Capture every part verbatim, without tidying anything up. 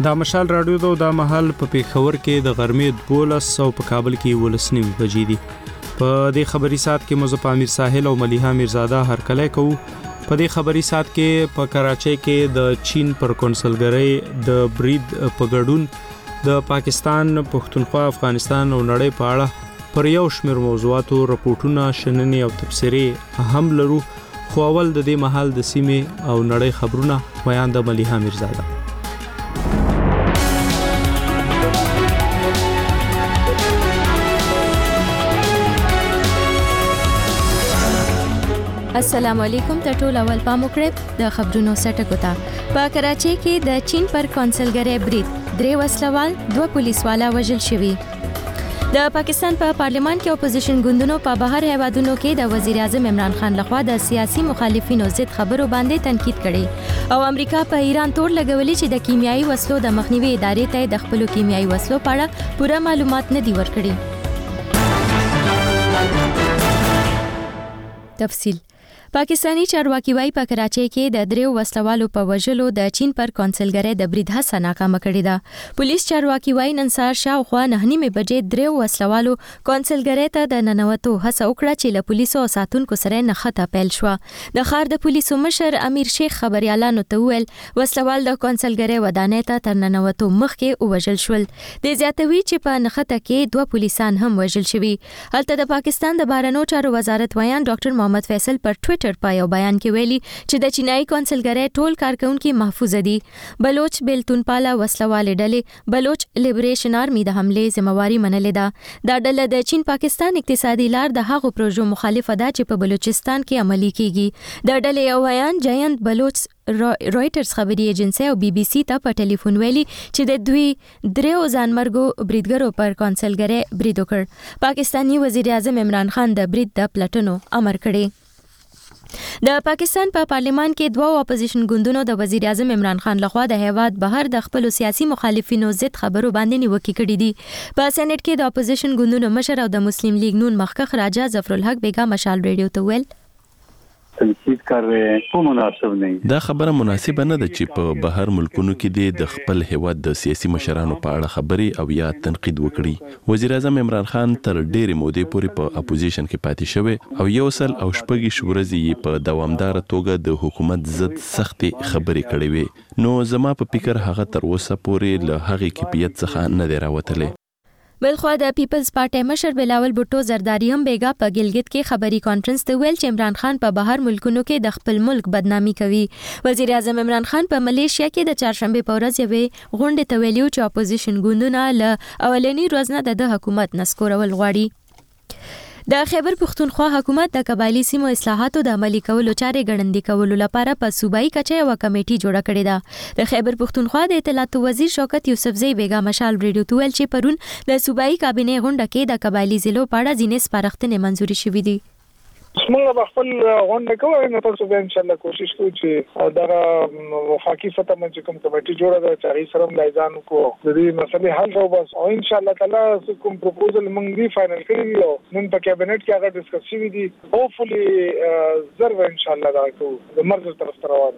دا مشال رادیو دو دا محل په پیښور کې د غرمې دولس او په کابل کې ولس نیم بجې دي. په دې خبري سات کې مزه پامیر ساحل او ملیحه میرزاده هرکلی کوو. په دې خبري سات کې په کراچۍ کې د چین پر کونسلګرۍ د برید په ګډون د پاکستان، پښتونخوا، افغانستان او نړۍ په اړه پر یو شمېر موضوعاتو رپورټونه، شننې او تبصرې هم لرو. خو اول د دې محل د سیمې او نړۍ خبرونه بیان د ملیحه میرزاده. السلام علیکم. ته ټول اول پام وکړئ د خبرونو سټکو ته. په کراچۍ کې د چین پر کونسلګرۍ برید، درې وسلوال، دوه پولیسوالا وژل شوي. د پاکستان په پا پارلمان کې اپوزیشن ګوندونو په بهر هیوادونو کې د وزیر اعظم عمران خان لخوا د سیاسي مخالفینو ضد خبرو باندې تنقید کړي او امریکا په ایران تور لګولي چې د کیمیاوي وسلو د مخنیوي ادارې ته د خپل کیمیاوي وسلو په اړه پوره معلومات نه دي ورکړي. تفصیل. پاکستانی چارواکي وايي په کراچۍ کې د دریو وسلوالو په وژلو د چین پر کونسلګرۍ د برید هڅه ناکامه کړې ده. پولیس چارواکي وايي نن سهار شاوخوا نه نیمې بجې دریو وسلوالو کونسلګرۍ ته د ننوتو هڅه وکړه چې له پولیسو او ساتونکو سره نښته پیل شوه. د ښار د پولیسو مشر امیر شیخ خبريالانو ته وویل وسلوال د کونسلګرۍ ودانۍ ته تر ننوتو مخکې ووژل شول. د زیاتوي چې په نښته کې دوه پولیسان هم وژل شوي. هلته د پاکستان د بهرنیو چارو وزارت ویان ډاکټر محمد فیصل پر ټویټر په یو بیان کې ویلي چې د چینایي کونسلګرۍ ټول کارکونکي محفوظ دي. بلوچ بیلتون پاله وسلوالې ډلې بلوچ لیبریشن آرمي د حملې ذمہواری منلې ده. دا ډله د چین پاکستان اقتصادي لار د هغو پروژو مخالفه ده چې په بلوچستان کې عملي کیږي. د ډلې یو بیان جاینت بلوچ رويټرز خبري ایجنسی او بي بي سي ته په ټلیفون ویلي چې د دوی دریو ځانمرګو بریدګرو پر کونسلګرۍ برید وکړ. پاکستانی وزیر اعظم عمران خان د برید د پلټنو امر کړی. د پاکستان په پا پارلمان کې دوه اپوزیشن ګوندونو د وزیر اعظم عمران خان لخوا د هیواد بهر د خپل سیاسي مخالفینو ضد خبرو باندې نیوکې کړې دي. په سېنات کې د اپوزیشن ګوندونو مشر او د مسلم لیگ نون مخکخ راجا ظفرالحق بیگا مشال ریډیو ته ویل تنقید کوي خو مناسب نه. دا خبره مناسبه نه ده چې په بهر ملکونو کې د خپل هیواد د سیاسي مشرانو په اړه خبري او یا تنقید وکړي. وزیر اعظم عمران خان تر ډېرې مودې پورې په اپوزیشن کې پاتې شوی او یو سل او شپږ ورځې په دوامدار توګه د حکومت ضد سختي خبري کړې وي. نو زما په فکر هغه تر اوسه پورې له هغې کیفیت څخه نه دی راوتلی. بلخوا د پیپلز پارټي مشر بلاول بوټو زرداری هم بیگا په ګلګت کې خبري کانفرنس ته ویل چې عمران خان په بهر ملکونو کې د خپل ملک بدنامي کوي. وزیر اعظم عمران خان په ملیشیا کې د چهارشنبه په ورځ یوې غونډې ته ویلي چې اپوزیشن ګوندونه له اولنی ورځ نه د حکومت نسکورول غواړي. د خیبر پښتونخوا حکومت د قبایلی سیمو اصلاحاتو د عملي کولو چارې ګړندۍ کولو لپاره په صوبایي کچه یو کمیټه جوړه کړې ده. د خیبر پښتونخوا د اطلاعات وزیر شوکت یوسفزئی بیگا مشال ریډیو ته ویل چې پرون د صوبایي کابینه غونډه کې د قبایلی ضلعو په اړه ځینې سپارښتنې منزوري شوې دي. موږ به خپل غونډه کوو نو تاسو به ان شاء الله کوشش کوو چې دا وفاقي سطح باندې کوم کمیټه جوړه ده چې هغه سره ملایزان کو د دې مسلې حل راو بس او ان شاء الله تعالی کوم پروپوزل موږ دی فائنل کړی دی نن په کابینټ کې هغه ډیسکس شوی دی. هوپفلی زر ان شاء الله دا کو د مرز طرف روان.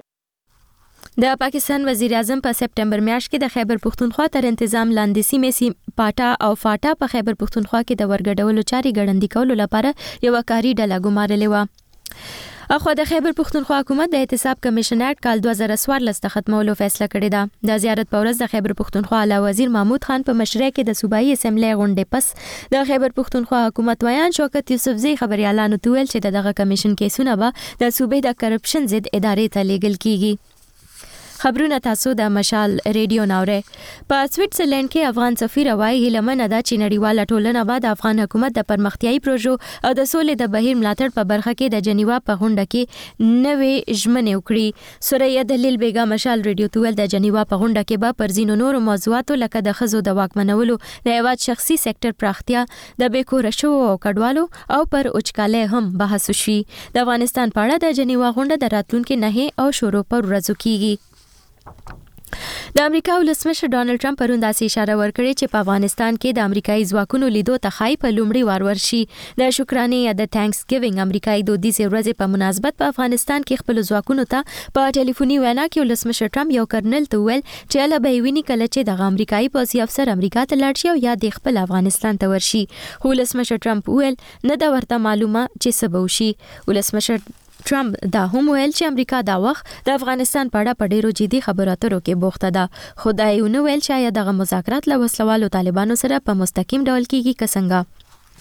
د پاکستان وزیر اعظم په سپټمبر میاشت کې د خیبر پښتونخوا تر انتظام لاندې سیمې سیم پاټا او فاټا په خیبر پښتونخوا کې د ورګډولو چاري ګړندۍ کولو لپاره یو کاری ډله ګمارلې و. اخو د خیبر پښتونخوا حکومت د احتساب کمیشن اکټ کال دوه زره څوارلس ته ختمولو فیصله کړې ده. د زیارت په ورځ د خیبر پښتونخوا اعلی وزیر محمود خان په مشرۍ کې د صوبایي اسمبلی غونډې پس د خیبر پښتونخوا حکومت ویان شوکت یوسفزئی خبريالانو ته ویل چې دغه کمیشن کیسونه به د صوبې د کرپشن ضد ادارې ته لیږل کیږي. خبرونه تاسو د مشال ریډیو ناوره. په سویټزرلند کې افغان سفیر وایي هیلمنه ده چې نړیواله ټولنه به د افغان حکومت د پرمختیايي پروژو او د سولې د بهیر ملاتړ په برخه کې د جنیوا په غونډه کې نوې ژمنې وکړي. سوریه دلیل بیگا مشال ریډیو توول د جنیوا په غونډه کې به پر ځینو نورو موضوعاتو لکه د ښځو د واکمنولو، د هیواد شخصي سکتور پراختیا، د بیکوره شوو او کډوالو او پر اوچکالۍ هم بحث وشي. د افغانستان په اړه د جنیوا غونډه د راتلونکي نهه او شروع پر ورځو کیږي. د امریکا ولسمشر ډانلډ ټرمپ پرون داسې اشاره ورکړې چې په افغانستان کې د امریکایي ځواکونو لیدو ته خای په لومړي وار ورشي. د شکرانې یا د تانکس ګیوینګ امریکایي دودیزې ورځې په مناسبت په افغانستان کې خپل ځواکونو ته په ټلیفوني وینا کې ولسمشر ټرمپ یو کرنل ته ویل چې له به ویني کله چې د امریکایي پوځي افسر امریکا ته لاړ شي او یا د خپل افغانستان ته ورشي. خو ولسمشر ټرمپ ویل نه دا ورته معلومه چې څه به وشي. ولسمشر ټرمپ دا هم ویل چې امریکا دا وخت د افغانستان په اړه په ډیرو جدي خبرو اترو کې بوخته ده. خو دا یو نو ویل چې دغه مذاکرات له وسلوالو طالبانو سره په مستقیم ډول کېږي که څنګه.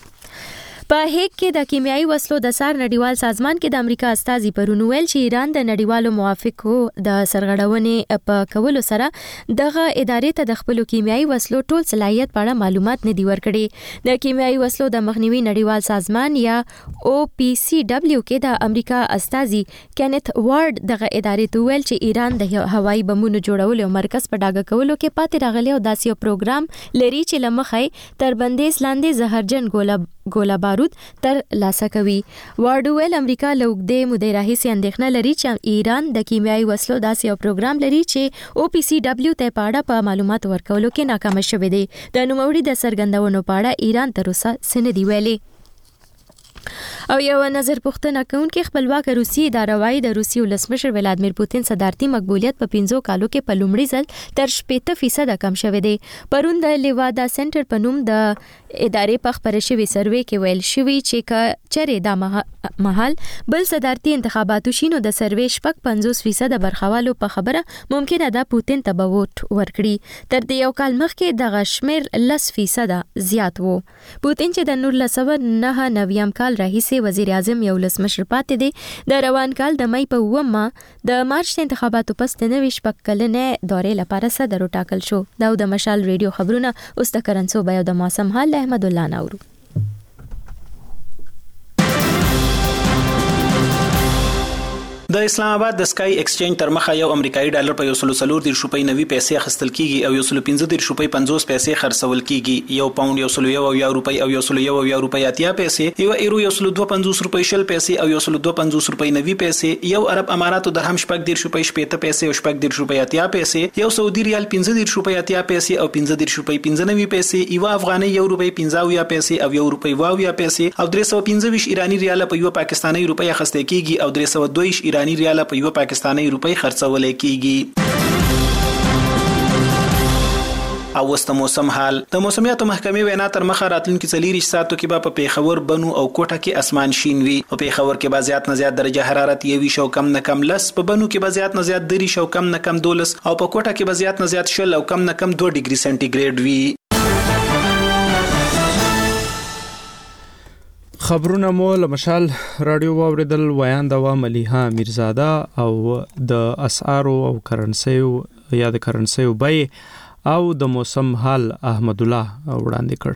په هیګ کې د کیمیاوي وسلو د سار نړیوال سازمان کې د امریکا استازي پرون ویل چې ایران د نړیوالو موافقو د سرغړونې په کولو سره دغه ادارې ته د خپل کیمیاوي وسلو ټول صلاحیت په اړه معلومات نه دی ورکړي. د کیمیاوي وسلو د مخنیوي نړیوال سازمان یا او پی سی ډبلیو کې د امریکا استازي کینث وارد دغه ادارې ته ویل چې ایران د هوایي بمونو جوړولو مرکز په ډاګه کولو کې پاتې راغلی او داسې یو پروګرام لري چې لمخې تر بندیز لاندې زهرجن ګوله ګولا بارود تر لاسه کوي. وارډویل امریکا له اوږدې مودې راهیسې اندېښنه لري چې ایران د کیمیاوي وسلو داسې یو پروګرام لري چې او پی سی ډبلیو ته په اړه په معلومات ورکولو کې ناکام شوی دی. د نوموړي د څرګندونو په اړه ایران تر اوسه څه نه دی ویلي. او یو نظر پوښتنه کوونکې خپلواک روسیې اداره وايي د روسي ولسمشر ولادمیر پوتین صدارتي مقبولیت په پنځو کالو کې په لومړي ځل تر شپږ فیصد کم شوی دی. پرون د لیوادا سنټر په نوم د ادارې په خبره شوی سروې کې ویل شوی چې ک چرې د محل بل صدارتي انتخاباتو شینو د سروې شپږ پنځوس فیصد برخوالو په خبره ممکنه ده پوتین ته به ووټ ورکړي. تر دې یو کال مخکې دغه شمیر لس فیصد زیات وو. پوتین چې د نولس سوه نهه نوي کال راهیسې وزیر اعظم یو ولسمشر پاتې دی، د روان کال د مې په اوومه د مارچ انتخاباتو پس د نوي شپږ کلنې دورې لپاره صدر وټاکل شو. دا د مشال ریډیو خبرونه اوس د کرنسو بیو د موسم حال احمد الله نورو. د اسلام آباد د سکای ایکسچینج تر مخه یو امریکایي ډالر په یو سل څلور دېرش روپۍ نوي پیسې اخیستل کیږي او یو سل پنځه دېرش روپۍ پنځوس پیسې خرڅول کیږي. یو پاوند یو سل یو اویا روپۍ او یو سل یو اویا روپۍ اتیا پیسې، یو ایرو یو سل دوه پنځوس روپۍ شل پیسې او یو سل دوه پنځوس روپۍ نوي پیسې، یو عرب اماراتو درهم شپږ دېرش روپۍ شپېته پیسې او شپږ دېرش روپۍ اتیا پیسې، یو سعودي ریال پنځه دېرش روپۍ اتیا پیسې او پنځه دېرش روپۍ پنځه نوي پیسې، یو افغاني یو روپۍ پنځه اویا پیسې او یو روپۍ اویا پیسې او درې سوه پنځه ویشت ایراني ریال په یو پاکستاني روپۍ اخیستل کیږي او درې سوه دوه ویشت ایراني ریال په یو پاکستاني روپۍ خرڅول کیږي. او وست موسم حال د موسمیاتو محکمې وینا تر مخه راتلونکي څلور ساعتو کې به په پیښور بنو او کوټه کې اسمان شین وي. په پیښور کې به زیات نه زیات درجه حرارت یوي شو کم نه کم لس، په بنو کې به زیات نه زیات درې شو کم نه کم دولس او په کوټه کې به زیات نه زیات شل او کم نه کم دوه ډیګري سنټیګریډ وي. خبرونه مو لمشال رادیو واوریدل. ویاند و ملیحه میرزاده او د اسعارو او کرنسیو یا د کرنسیو بای او د موسم حال احمد الله وړاندې کړ.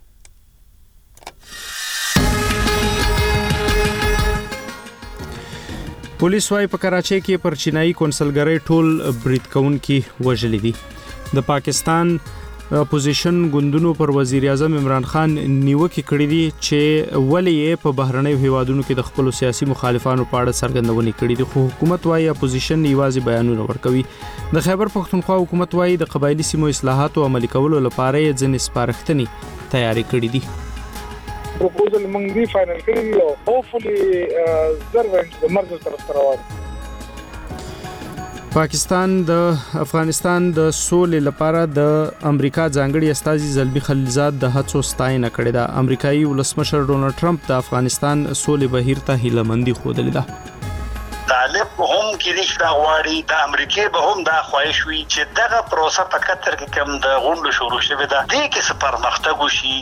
پولیس وايي په کراچۍ کې پر چینایي کونسلګرۍ ټول برید کوونکي وژلي دي. د پاکستان اپوزیشن ګوندونو پر وزیر اعظم عمران خان نیوکه کړې دي چې ولې په بهرنیو هیوادونو کې د خپل سیاسي مخالفانو په اړه څرګندونې کړې دي، خو حکومت وايي اپوزیشن یوازې بیانونه ورکوي. د خیبر پښتونخوا حکومت وايي د قبایلی سیمو اصلاحاتو عملي کولو لپاره یې ځینې سپارښتنې تیاری کړې دي. پروپوزل موږ دی فائنل کړی او هوپفلی زرونټ د مرز طرف ته روان. پاکستان د افغانستان د سولې لپاره د امریکا ځانګړي استازي زلمی خلیلزاد د هڅو ستاینه کړې ده. امریکایي ولسمشر ډونالډ ټرمپ د افغانستان سولې بهیر ته هیله‌مندي ښودلې ده. طالب هم کې رښتا غواړي، د امریکای به هم دا خواهش وي چې دغه پروسه په قطر کې کوم د غونډو شروع شوې ده دې کې څه پرمختګ وشي.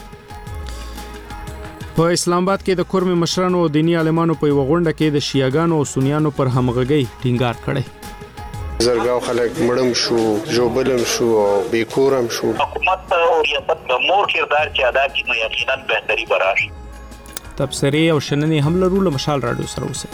په اسلام آباد کې د کورم مشرانو او دینی عالمانو په یو غونډه کې د شیعاګانو او سنیانو پر همغږۍ ټینګار کړی. زرګاو خلک مړم شو، جوبلم شو او بیکورم شو. حکومت او ریاست د مور کردار چې ادا کړي نو یقینا بهتري براشي. تبصرې او شننې هم لرو. له مشال رادیو سره اوسئ.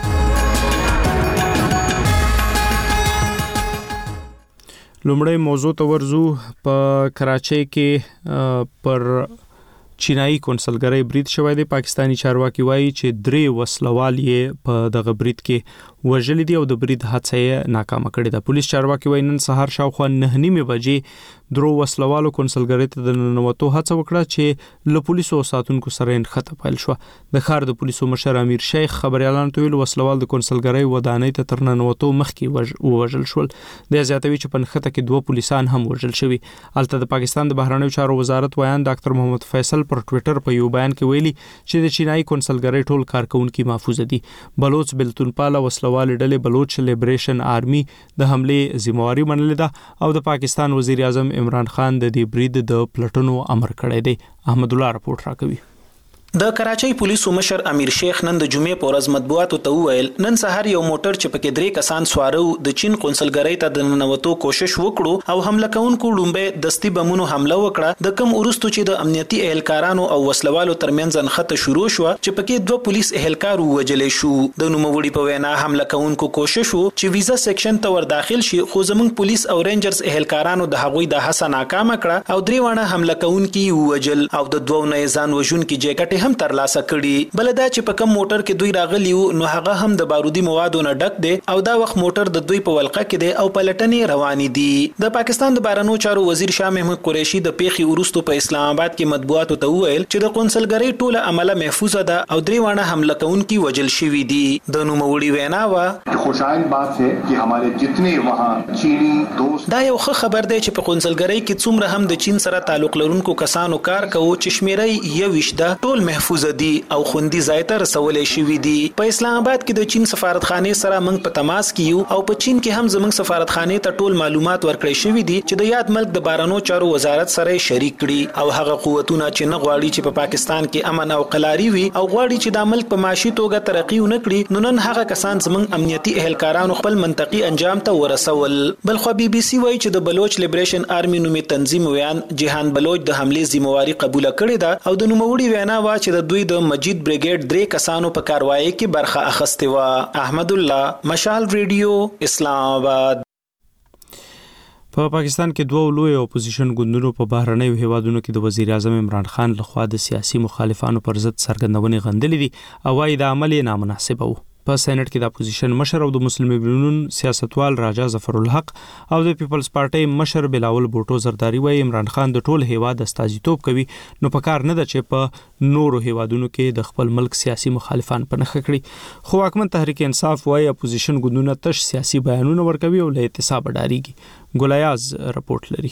لومړی موضوع ته ورځو. په کراچۍ کې پر چینایي کونسلګرۍ برید شوی دی. پاکستانی چارواکي وایي چې درې وسلوال یې په دغه برید کې وژل دي او د برید حادثه یې ناکامه کړې ده. پولیس چارواکي وايي نن سهار شاوخوا نه نیمې بجې درو وسلوالو کونسلګرۍ ته د ننوتو هڅه وکړه چې له پولیسو ساتونکو سره یې نښته پیل شوه. د ښار د پولیسو مشر امیر شیخ خبريالانو ته ویل وسلوال د کونسلګرۍ ودانۍ ته تر ننوتو مخکې وژل شول. د زیاتوي چې په نښته کې دوه پولیسان هم وژل شوي. البته د پاکستان د بهرنیو چارو وزارت ویان ډاکټر محمد فیصل پر ټوئیټر په یو بیان کې ویلي چې د چینایي کونسلګرۍ ټول کارکونکي محفوظ دي. بلوچ بلتونپاله وسلوال ډلې بلوچ لیبریشن آرمي د حمله ذمہواری منلې ده او د پاکستان وزیر اعظم عمران خان د دې برید د پلټنو امر کړی دی. احمد الله رپورټ راکوي. د کراچۍ پولیسو مشر امیر شیخ نن د جمعې په ورځ مطبوعاتو ته وویل نن سهار یو موټر چې پکې درې کسان سوارو د چین قونسلګرۍ ته د ننوتو کوشش وکړو او حمله کوونکو لومبه دستی بمونو حمله وکړه. د کم ورستو چې د امنیتي اهلکارانو او وسلوالو ترمنځ نښته شروع شو چې پکې دوه پولیس اهلکار وژلې شو. د نوموړي په وینا حمله کوونکو کوشش وو چې ویزا سیکشن ته ور داخل شي خو زموږ پولیس او رینجرز اهلکارانو د هغوی د هڅه ناکامه کړه او درې وانه حمله کوونکي وژل او د دوه نه ځان وژونکي جیکټ هم ترلاسه کړ. بلدا چې په کم موټر کې دوی راغلی وو نو هغه هم د بارودي موادو نه ډک دی او دا وخت موټر د دوی په ولقه کې دی او پلټنې روانې دي. د پاکستان د بهرنیو چارو وزیر شاه محمود قریشي د پیښې وروسته په اسلام آباد کې مطبوعاتو ته وویل چې د قونسلګرۍ ټوله عمله محفوظه ده او درې وانه حمله کوونکي وژل شوي دي. د نوموړي وینا وا خوشحال بات ہے کہ ہمارے جتنے وہاں چینی دوست دا یو ښه خبر دی چې په قونسلګرۍ کې څومره هم د چین سره تعلق لرونکو کسانو کار کوي چې شمیرې یو وشته ټول محفوظ دي او خوندي ځای ته رسولې شوې دي. په اسلام آباد کې د چین سفارتخانه سره موږ په تماس کې یو او په چین کې هم زموږ سفارتخانه ته ټول معلومات ورکړې شوې دي چې د یاد ملک د بهرنیو چارو وزارت سره شریک کړي او هغه قوتونه چې نه غواړي چې په پا پاکستان کې امن او قلاري وي او غواړي چې د ملک په معاشي توګه ترقی ونه کړي نو نن هغه کسان زموږ امنیتي اهلکارانو خپل منطقي انجام ته ورسول. بل خو بي بي سي وایي چې د بلوچ لیبریشن آرمي نومي تنظیم ویان جهان بلوچ د حمله ذمہواری قبول کړې ده او د نوموړي وینا وا چې د دوی د مجید بریګیډ درې کسانو په کاروایی کې برخه اخیستې و. احمد الله مشال ریډیو اسلام آباد. په پاکستان کې دوه لوی اپوزیشن ګوندونو په بهرنیو هیوادونو کې د وزیر اعظم عمران خان لخوا د سیاسي مخالفانو پر ضد څرګندونې غندلې دي او وايي د عمل نامناسبه وو. په سېنات کې د اپوزیشن مشر او د مسلم لیګ سیاستوال راجا ظفر الحق او د پیپلز پارټي مشر بلاول بوټو زرداری وايي عمران خان د ټول هیواد استازیتوب کوي نو په کار نه ده چې په نورو هیوادونو کې د خپل ملک سیاسي مخالفان په نخښه کړي. خو حکومت تحریک انصاف وايي اپوزیشن ګوندونه تش سیاسي بیانونه ورکوي او له اعتصاب ډاریږي. ګولیاز رپورټ لري.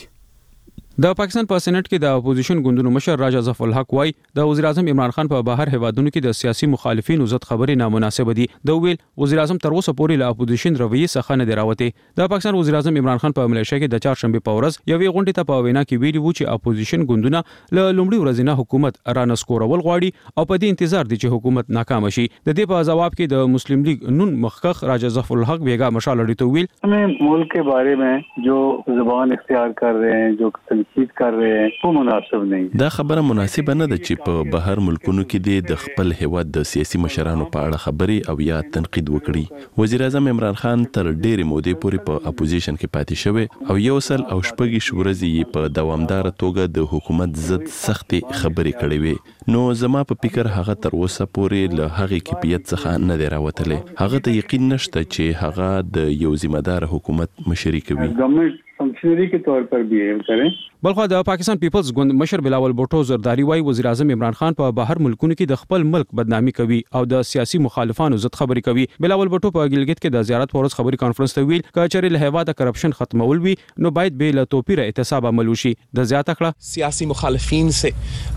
د پاکستان په سېنات کې د اپوزیشن ګوندونو مشر راجا ظفر الحق وايي د وزیر اعظم عمران خان په بهر هیوادونو کې د سیاسي مخالفینو ضد خبرې نامناسبه دي. د ویل وزیر اعظم تر اوسه پورې له اپوزیشن رویه څخه نه دی راوته. د پاکستان وزیر اعظم عمران خان په ملیشیا کې د چهارشنبه په ورځ یوې غونډې ته په وینا کې ویلي وو چې اپوزیشن ګوندونه له لومړي ورځې نه حکومت رانسکورول غواړي او په دې انتظار دي چې حکومت ناکام شي. د دې په جواب کې د مسلم لیگ نون مخکخ راجا ظفر الحق بیگا مشال لړی ته ویل ہمیں ملک کے بارے میں جو زبان اختیار کر رہے ہیں جو تنقید کر رہے ہیں وہ مناسب نہیں. دا خبره مناسبه نه ده چې په بهر ملکونو کې د خپل هیواد د سیاسي مشرانو په اړه خبرې او یا تنقید وکړي. وزیر اعظم عمران خان تر ډېرې مودې پورې په اپوزیشن کې پاتې شوی او یو سل او شپږ ورځې په دوامدار توګه د حکومت ضد سختي خبرې کړې وي. نو زما په فکر هغه تر اوسه پورې له هغه کیفیت څخه نه دی راوتلې. هغه ته یقین نشته چې هغه د یو ذمہ دار حکومت مشري کوي. فنکشنری کے طور پر بیہیو کریں. بلخو د پاکستان پیپلز ګوند مشر بلاول بوټو زرداری وايي وزیر اعظم عمران خان په بهر ملکونو کې د خپل ملک بدنامي کوي او د سیاسي مخالفانو ضد خبرې کوي. بلاول بوټو په ګلګت کې د زیارت پورز خبري کانفرنس ته ویل کچېرې له هوا د کرپشن ختمول وي نو باید به له توپیر احتساب عمل وشي. د زیاته کړه سیاسي مخالفین سے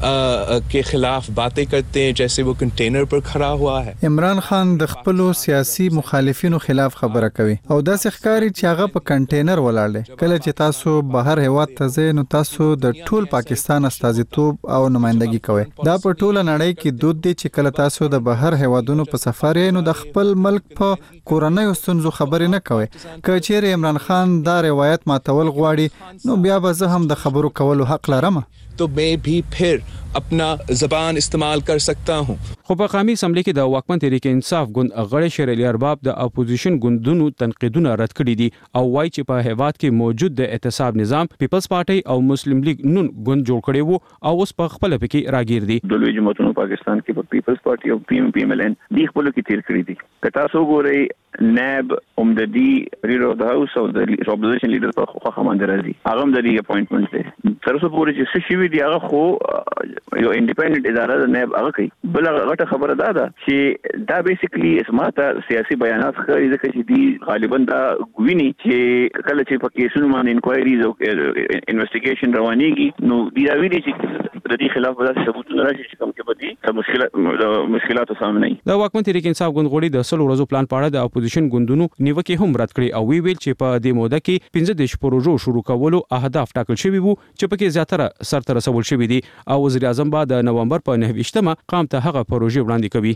کے خلاف باتیں کرتے ہیں جیسے وہ کنٹینر پر کھڑا ہوا ہے. عمران خان د خپل سیاسي مخالفینو خلاف خبره کوي او دا ښکاری چې هغه په کنټینر ولاړ دی. کله چې تاسو بهر هیواد ته ځئ نو تاسو د ټول پاکستان استازیتوب او نمائندګي کوي. دا په ټوله نړۍ کې دود دی چې کله تاسو د بهر هیوادونو په سفر یې نو د خپل ملک په کورنۍ ستونزو خبرې نه کوي. که چیرې عمران خان دا روایت ماتول غواړي نو بیا به زه هم د خبرو کولو حق لرم. تو میں بھی پھر अपना ज़बान इस्तेमाल कर सकता हूँ। خو په قومي اسمبلی کې د واکمن تحریک انصاف ګوند غړي شیر علي ارباب د اپوزیشن ګوندونو تنقیدونه رد کړي دي او وایي چې په هیواد کې موجود د اعتصاب نظام پیپلز پارټي او مسلم لیگ نون ګوند جوړ کړي وو او اوس په خپل پکې راګیر دي. د لوی جماعتونو پاکستان کې په پیپلز پارټي او پی ایم پی ایم ال ان دی خپل کې تیر کړی دي. کتا سو ګوري نائب عمددي ریډر اف د هاوس او د اپوزیشن لیډر په خو خمن درازي هغه هم د ری اپوینټمنټ دی. تر څو پورې چې څه شي وی دی هغه خو یو انډیپندنت اداره د نائب هغه کوي. بل هغه خبره ده ده چې دا بیسیکلی اسماته سیاسي بیانات ښکاري ځکه چې دی غالبا دا ویني چې کله چې په کیسونو باندې انکوایریز او انویسټیګیشن روانيږي نو دی دا ویني چې د دې خلاف به ثبوتونه راشي چې کوم کې بدی د مشکلات مشکلاتو سامنے. د واکمن تحریک انصاف ګوند غړي د سلو ورځو پلان په اړه د اپوزیشن ګوندونو نیوکه هم رد کړي او وی ویل چې په دې موده کې پنځه دیش پروژو شروع کولو اهداف ټاکل شوي وو چې پکې زیاتره سرته رسول شوي دي او وزیر اعظم به د نومبر په نهه ویشتمه قام ته هغه پروژې وړاندې کوي.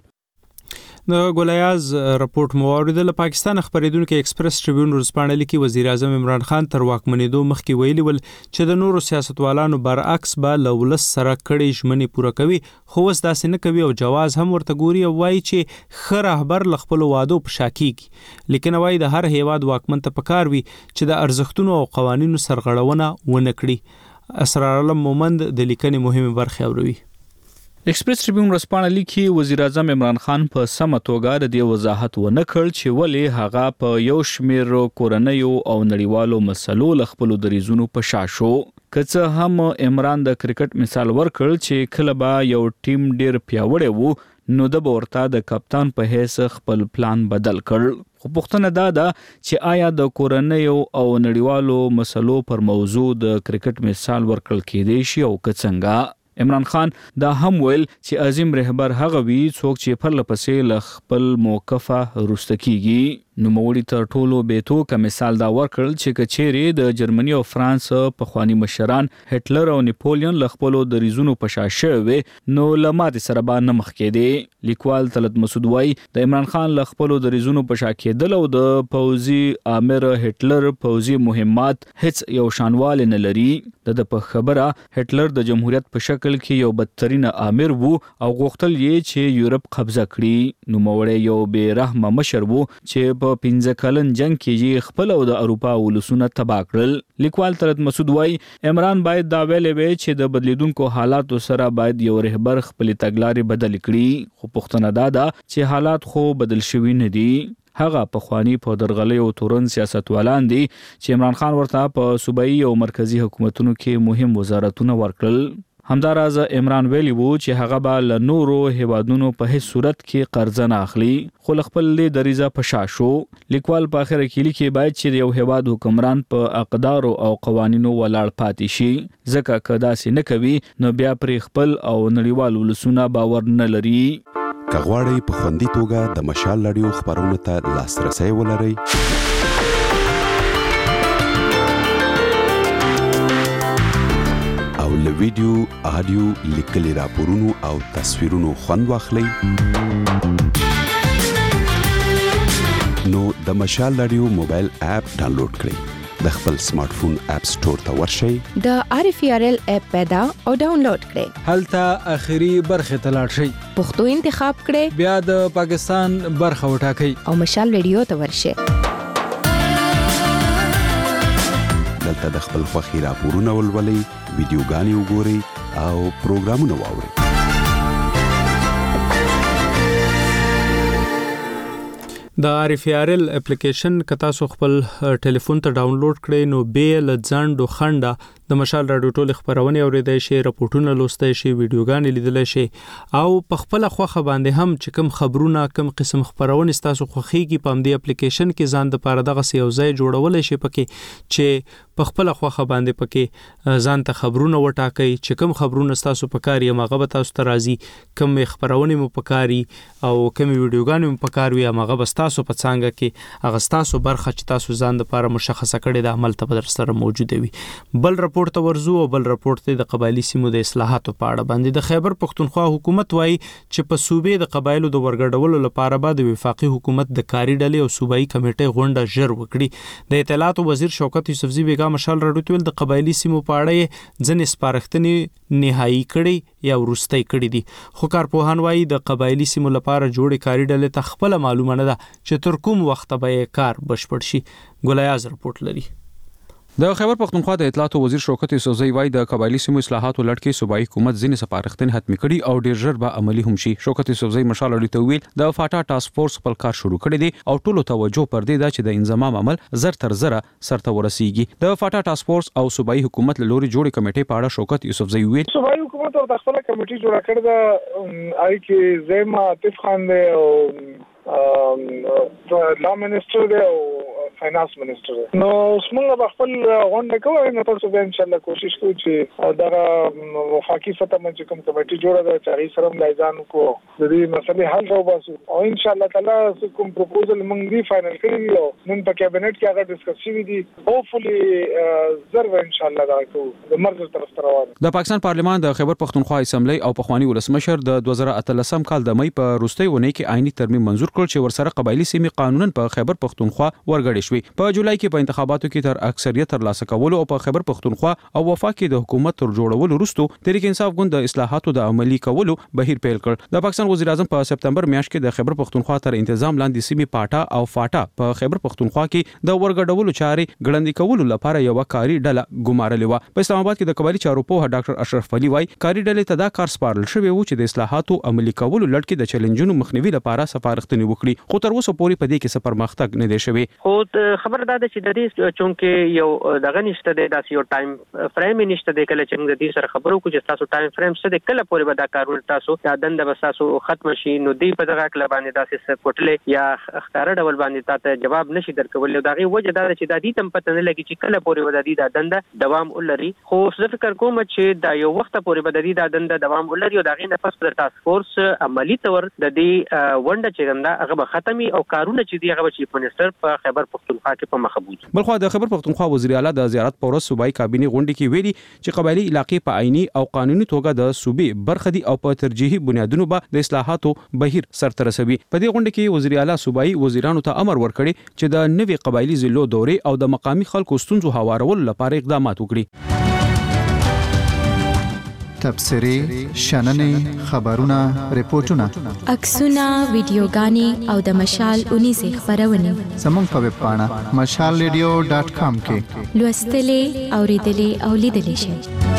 د ګولیاز رپورت موارد له پاکستان خبرېدونکو ایکسپریس ټریبیون ورسپانل کې وزیر اعظم عمران خان تر واکمنېدو مخکې ویلي ول چې د نورو سیاستوالانو برعکس به لولس سره کړي ژمنې پوره کوي خو اوس داسې نه کوي او جواز هم ورته ګوري او وایي چې ښه رهبر له خپلو وعدو په شا کېږي. لیکن وایي د هر هیواد واکمن ته پکار وي چې د ارزښتونو او قوانینو سرغړونه ونه کړي. اسرار علم مومند د لیکنې مهمه برخه اوري. ایکسپریس ټریبیون ورسپانل کې وزیر اعظم عمران خان په سمه توګه د دې وضاحت ونه کړ چې ولې هغه په یو شمېر کورنیو او نړیوالو مسلو ل خپل دریزونو په شا شو. که څه هم عمران د کرکټ مثال ورکړ چې کله به یو ټیم ډیر پیاوړی وو نو د ورته د کپتان په حیث خپل پلان بدل کړ. خو پوښتنه دا ده چې آیا د کورنیو او نړیوالو مسلو پر موضوع د کرکټ مثال ورکړل کېدی شي او که څنګه؟ عمران خان دا هم ویل چې عظیم رهبر هغه وی څوک چې پر لپسې ل خپل موقفه رسته کیږي. نو موړي تر ټولو بیتو کا مثال دا ورکړل چې کچېری د جرمني او فرانس په خواني مشران هټلر او نپولیون ل خپل د ریزونو په شاشه نو لمات سره با نه مخ کېدی. لیکوال طلعت مسعود وای د عمران خان ل خپل د ریزونو په شا کېدل او د پوزي امر هټلر پوزي مهمات هیڅ یو شانوال نه لري. د په خبره هټلر د جمهوریت په شکل کې یو بدترین امر وو او غوښتل یې چې یورپ قبضه کړي. نو موړی یو بے رحمه مشر وو چې په پنځه کلن جنگ کې خپل او د اروپا ولسونه تباہ کړل. لیکوال طلعت مسعود وای عمران باید دا ویلې وي چې د بدلیدونکو حالاتو سره باید یو رهبر خپل تګلارې بدل کړي. خو پوښتنه دا ده چې حالات خو بدل شوي نه دي. هغه په خواني په درغلي او تورن سیاستوالان دي چې عمران خان ورته په صوبایي او مرکزی حکومتونو کې مهم وزارتونه ورکړل. همداراز عمران ویلی وو چې هغه به له نورو هیوادونو په هیڅ صورت کې قرض نه اخلي خو خپل له دریزه په شا شو. لیکوال په اخر کې لیکي باید چې یو هیواد حکمران په اقدار او قوانینو ولاړ پاتې شي ځکه کدا سي نه کوي نو بیا پر خپل او نړیوال ولسونه باور نه لري. کغواړی په خوندي توګه د مشال لړیو خبرونه ته لاسرسي ولرئ او له ویډیو، آډیو، لیکلي راپورونو او تصویرونو خوند واخلئ نو د مشال رادیو موبایل اپ ډاونلوډ کړئ. د خپل سمارټ فون اپ سٹور ته ورشئ، د آر اف ار ال اپ پیدا او ډاونلوډ کړئ. هلته اخیری برخه ته لاړ شئ، پښتو انتخاب کړئ، بیا د پاکستان برخه وټاکئ او مشال رادیو ته ورشئ. دلته د خپل خوښي راپورونه ولولئ، ویډیوګانې وګورئ او پروګرامونه واورئ. د آر اف ار ال اپلیکیشن کتا سو خپل ټلیفون ته ډاونلوډ کړئ نو به ل ځندو خنده د مشال رادیو ټول خبرونه اوریدای شي، راپورټونه لوستای شي، ویډیوګانې لیدلای شي او په خپل خوخه باندې هم چې کوم خبرونه کوم قسم خبرونه تاسو خوخيږي په دې اپلیکیشن کې ځان د پاره دغه سیوځای جوړولای شي پکې چې په خپل خوخه باندې پکې ځان ته خبرونه وټاکي چې کوم خبرونه تاسو پکاري مغه به تاسو ته راځي، کوم خبرونه مو پکاري او کوم ویډیوګانې مو پکاروي مغه به تاسو په څنګه کې هغه تاسو برخه چې تاسو ځان د پاره مشخصه کړی د عمل ته در سره موجود وي. بل راپورټ ته ورزو او بل راپورټ ته د قبایلی سیمو د اصلاحاتو په اړه باندې د خیبر پښتونخوا حکومت وایي چې په صوبې د قبایلو د ورګډولو لپاره به د وفاقي حکومت د کاری ډلې او صوبایي کمیټې غونډه ژر وکړي. د اطلاعات وزیر شوکت یوسفزي بیگا مشال راډیو د قبایلی سیمو په اړه ځنې سپارښتنې نهایی کړي یا ورستۍ کړي دي، خو کارپوهان وایي د قبایلی سیمو لپاره جوړې کاری ډلې ته خپل معلومه نه ده چې تر کوم وخت به کار بشپړ شي. ګلایاز رپورټ لري. د خیبر پښتونخوا د اطلاعات وزیر شوکت یوسفزي وایي د قبایلی سیمو اصلاحاتو لړ کې صوبایي حکومت ځینې سپارښتنې حتمي کړي او ډیر ژر به عملی هم شي. شوکت یوسفزي مشال اړیته ویل د فاټا ټاسک فورس خپل کار شروع کړی دی او ټولو توجه پر دې ده چې د انضمام عمل زر تر زره سرته ورسیږي. د فاټا ټاسک فورس او صوبایي حکومت له لوري جوړې کمیټې په اړه شوکت یوسفزي ویل صوبایي حکومت او د خپل کمیټې جوړه کړې ده، آی کې زما عاطف خان دی او لا منسٹر دی او فاینانس منسٹر دی. نو څنګه به خپل غونډه کوو، نو تاسو به ان شاء الله کوشش کوو چې دا وفاقي سطح باندې کوم کمیټې جوړه ده چې هغه سره ملایزان کو د دې مسلې حل راوباسو او ان شاء الله تعالی کوم پروپوزل موږ دی فائنل کړی دی او نن په کابینټ کې هغه ډیسکس شوی دی. هوپفلی زر ان شاء الله دا کوو د مرکز طرف ته روان. د پاکستان پارلمان د خیبر پښتونخوا اسمبلی او پخوانی ولسمشر د دوه زره اتلسم کال د مې په وروستۍ اونۍ کې آئینی ترمیم منزور کړ چې ورسره قبایلی سیمې قانونا په خیبر پښتونخوا ورګړې شوې. په جولای کې په انتخاباتو کې تر اکثریت ترلاسه کولو او په خیبر پښتونخوا او وفاق کې د حکومت تر جوړولو وروسته تحریک انصاف ګوند د اصلاحاتو د عملی کولو بهیر پیل کړ. د پاکستان وزیر اعظم په سپتمبر میاشت کې د خیبر پښتونخوا تر تنظیم لاندې سیمې پاټا او فاټا په خیبر پښتونخوا کې د ورګډولو چارې ګړندې کولو لپاره یو کاری ډله ګمارلې و. په اسلام آباد کې د قبایلی چارو په ډاکټر اشرف علي وايي کاری ډلې ته دا کار سپارل شوی و چې د اصلاحاتو عملی کولو لړ کې د چیلنجونو مخنیوي لپاره سفارښتنې وکړي، خو تر اوسه پورې په دې کې څه پرمختګ نه دی شوی. خو خبر دا ده چې د دې چونکې یو دغه نشته دی، داسې یو ټایم فریم نشته دی. کله چې موږ د دې سره خبرو کوو چې تاسو ټایم فریم څه دی، کله پورې به دا کارونه تاسو دا دنده به تاسو ختم شي، نو دې په دغه کله باندې داسې کوټلې یا ښکار ډول باندې تاسو جواب نشي درکول. دا غي وجه دا چې د دې تم پته نه لګي چې کله پورې به د دې د دنده دوام ولري. خو زه فکر کوم چې دا یو وخت پورې به د دې د دنده دوام ولري او دا غي نفس پر ټاسک فورس عملی تور د دې ونډه چې ګنده هغه به ختمي او کارونه چې دی هغه به چیف منسٹر په خیبر پښتونخوا کې په مخه بوځي. بلخو د خیبر پښتونخوا وزیر اعلی د زیارت پر ورځ صوبایي کابینه غونډه کې ویلي چې قبایلی علاقې په آئینی او قانوني توګه د صوبې برخه دي او په ترجیحي بنیادونو به د اصلاحاتو بهیر سرته رسوي. په دې غونډه کې وزیر اعلی صوبایي وزیرانو ته امر ورکړي چې د نوي قبایلی ضلعو دورې او د مقامی خلکو ستونزو هوارولو لپاره اقدامات وکړي. تبصري، شننې، خبرونه، ریپورتونه، عکسونه، ویډیوګانې او د مشال اونیزه خبرونه زموږ په ویب پاڼه مشال ریډیو ډاټ کام کې لوستلې، اوریدلې او لیدلې شئ.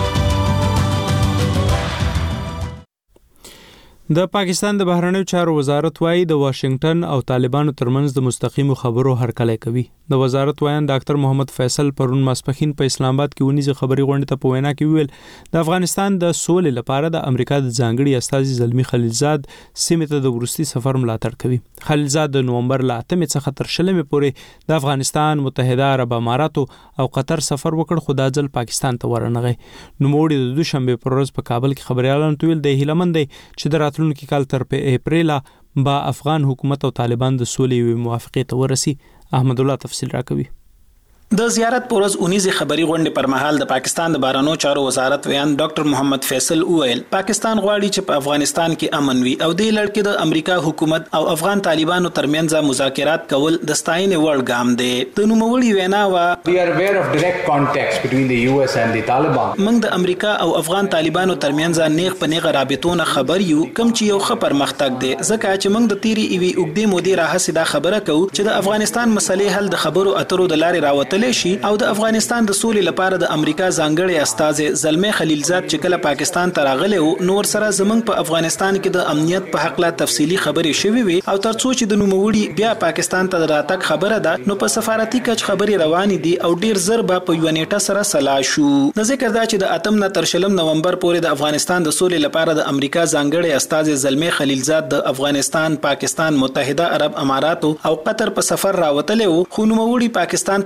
د پاکستان د بهرنیو چارو وزارت وايي د واشنگټن او طالبانو ترمنځ د مستقیمو خبرو هرکلی کوي. د وزارت وایي ډاکټر محمد فیصل پرون ماسپخین په اسلام آباد کې ونیزه خبري غونډه ته په وینا کې ویل د افغانستان د سولې لپاره د امریکا د ځانګړي استازي زلمی خلیلزاد سیمه ته د ورستي سفر ملاتړ کوي. خلیلزاد د نومبر ل اتمې څخه تر شلمې پورې د افغانستان، متحده عرب اماراتو او قطر سفر وکړ، خو د ځل پاکستان ته ورنغی. نو موړي د دوشنبه پر ورځ په کابل کې خبريالان تویل د هیلمن دی چې د راتلونکي کال تر په اپریل با افغان حکومت او طالبان د سولې موافقه ته ورسي. احمد الله تفصیل راکوي. د زیارت پورز اونیزه خبري غونډه پر مهال د پاکستان د بهرنیو چارو وزارت ویان ډاکټر محمد فیصل وویل پاکستان غواړي چې په افغانستان کې امن وي او د لړ کې د امریکا حکومت او افغان طالبانو ترمنځ مذاکرات کول د ستاینې وړ ګام دی. د نوموړي وینا وا We are aware of direct contacts between the U S and the Taliban. موږ د امریکا او افغان طالبانو ترمنځ نیغ په نیغه رابطونه خبر یو کوم چې یو ښه پرمختګ دی ځکه چې موږ د تیری ایوي وګړي مودې راهسې دا خبره کوو چې د افغانستان مسلې حل د خبرو اترو د لارې راوتل شي او د افغانستان د سولې لپاره د امریکا ځانګړي استازي زلمی خلیلزاد چې کله پاکستان ته راغلی او نور سره زمنګ په افغانستان کې د امنیت په حق لا تفصيلي خبرې شوې وي او ترڅو چې د نوموړي بیا پاکستان ته راتګ خبره ده نو په سفارتي کچ خبرې روانې دي او ډیر زر به په یو نیټه سره سلا شو. د ذکر دا چې د اتم نه تر شلم نومبر پورې د افغانستان د سولې لپاره د امریکا ځانګړي استازي زلمی خلیلزاد د افغانستان، پاکستان، متحده عرب امارات او قطر په سفر راوتلی او خو نوموړي پاکستان ته سفر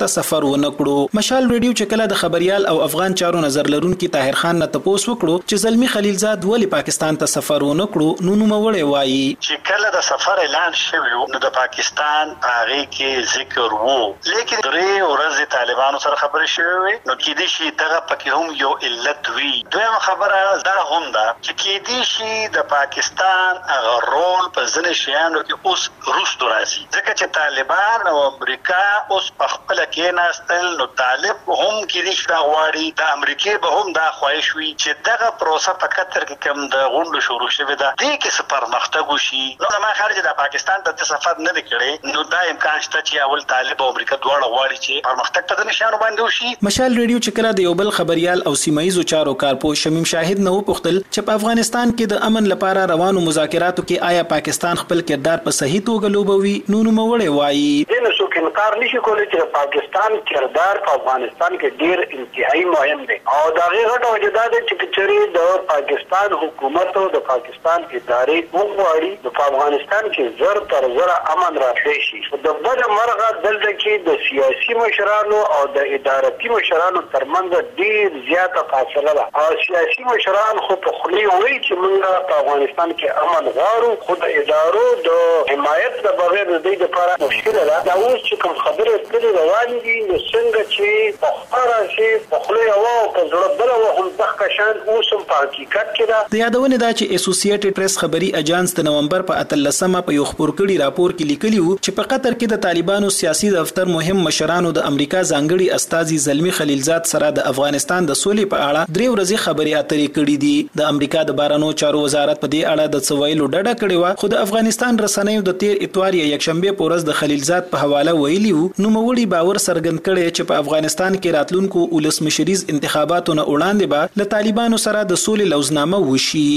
سفر ونه کړو. مشال ریډیو چې کله د خبريال او افغان چارو نظر لرونکي طاهر خان نه تپوس وکړو چې زلمی خلیلزاد ولی پاکستان ته سفر ونه کړو، نو نو موړې وایي چې کله د سفر اعلان شوی نو د پاکستان هغه کې ذکر وو، لیکن درې ورځې طالبانو سره خبرې شوې نو کې دي شي دغه پکې هم یو علت وی. دویم خبره دا هم ده چې کې دي شي د پاکستان هغه رول په ځینې شیانو کې اوس روستو راځي، ځکه چې طالبان او امریکا اوس په خپل کې ناستل نو طالب هم کې دي چې غواړي د امریکا به هم دا خواهش وي چې دغه پروسه په قطر کې کوم د غونډو شروع شوه ده دې کې څه پرمختګ وشي. نو ما خارج د پاکستان ته سفر نه وکړي نو دا امکان شته چې اول طالب او امریکا دواړه غواړي چې پرمختګ په دې نشانو باندې وشي. مشال ریډیو چې کله د یو بل خبريال او سیمایي چارو کارپو شمیم شاهد نو پختل چې په افغانستان کې د امن لپاره روانو مذاکراتو کې آیا پاکستان خپل کردار په صحیح توګه لوبوي، نو نو موړې وایي دنه څوک انکار نشي کولای چې پاکستان کردار په افغانستان کې ډیر انتهایی مهم دی او دا غیرت وجدا ده چې چری د پاکستان حکومت او د پاکستان ادارې وګوري د افغانستان کې زر تر زر امن راتلی شي. د بل مرغه دلته کې د سیاسي مشرانو او د ادارتي مشرانو ترمنځ ډیر زیاته فاصله ده او سیاسي مشران خو په خلی وایي چې موږ په افغانستان کې امن غواړو، خو د ادارو د حمایت د بغیر د دې لپاره مشکل ده. دا اوس چې کوم خبره ستړي روان دي نو څنګه چې په خبره شي په خلی او په زړه بل او هم دغه شان اوس هم په حقیقت کې ده. د یادونه ده چې اسوسییټډ پریس خبري اجانس د نومبر په اتلسمه په یو خبر کړي راپور کې لیکلی وو چې په قطر کې د طالبانو سیاسي دفتر مهم مشرانو د امریکا ځانګړي استاذي زلمی خلیلزاد سره د افغانستان د سولې په اړه درې ورځې خبري اترې کړې دي. د امریکا د بارنو چارو وزارت په دې اړه د څویلو ډډه کړې و، خو د افغانستان رسنیو د تیر اتوار یا یکشنبه په ورځ د خلیلزاد په حواله ویلي وو نو موړي باور سرګند کړي چې په افغانستان کې راتلونکو ولسمشریز انتخاباتو نه وړاندې به له طالبانو سره د سولې لوزنامه وشي.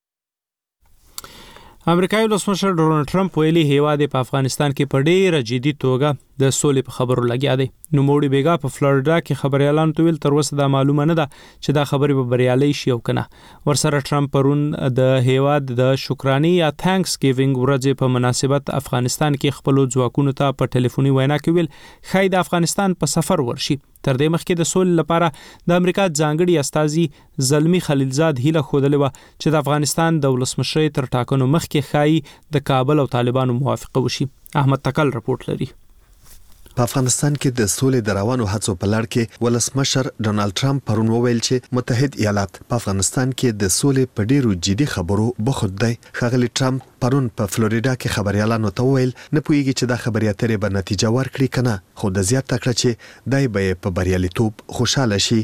امریکایي ولسمشر ډونالد ټرمپ ویلي هیواد په افغانستان کې په ډېره جدي توګه د سولې په خبرو لګیا دی. نو موړي بیګا په فلوریدا کې خبريالان تویل تر اوسه دا معلومه نه ده چې دا خبرې به بریالي شي او کنه. ورسره ټرمپ پرون د هیواد د شکراني یا تھانکس ګیوینګ ورځ په مناسبت افغانستان کې خپل ځواکونو ته په ټلیفوني وینا کې ویل خای د افغانستان په سفر ورشي. تر دې مخکې د سولې لپاره د امریکا ځانګړي استاذي زلمی خلیلزاد هیله خوده و چې د افغانستان د ولسمشر تر ټاکنو مخکې خای د کابل او طالبانو موافقه وشي. احمد تکل رپورت لري. په افغانستان کې د سولې د روانو هڅو په لړ کې ولسمشر ډونالد ټرمپ پرون وویل چې متحد ایالات په افغانستان کې د سولې په ډیرو جدي خبرو بوخت دی. ښاغلي ټرمپ پرون په فلوریدا کې خبريالانو ته وویل نه پوهیږي چې دا خبرې اترې به نتیجه ورکړي کنه، خو د زیات تکړه چې دای به په بریالیتوب خوشاله شي.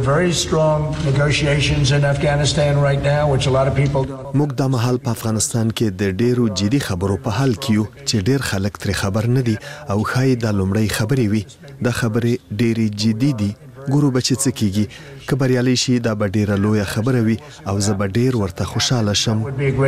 موږ د مهال په افغانستان کې د ډیرو جدي خبرو په حال کې یو چې ډیر خلک ترې خبر نه دي او خای د لومړی خبرې وي. دا خبرې ډېری جدي دي. ګورو بچی څه کیږي که بریالي شي دا به ډیره لویه خبره وي او زه به ډیر ورته خوشاله شم.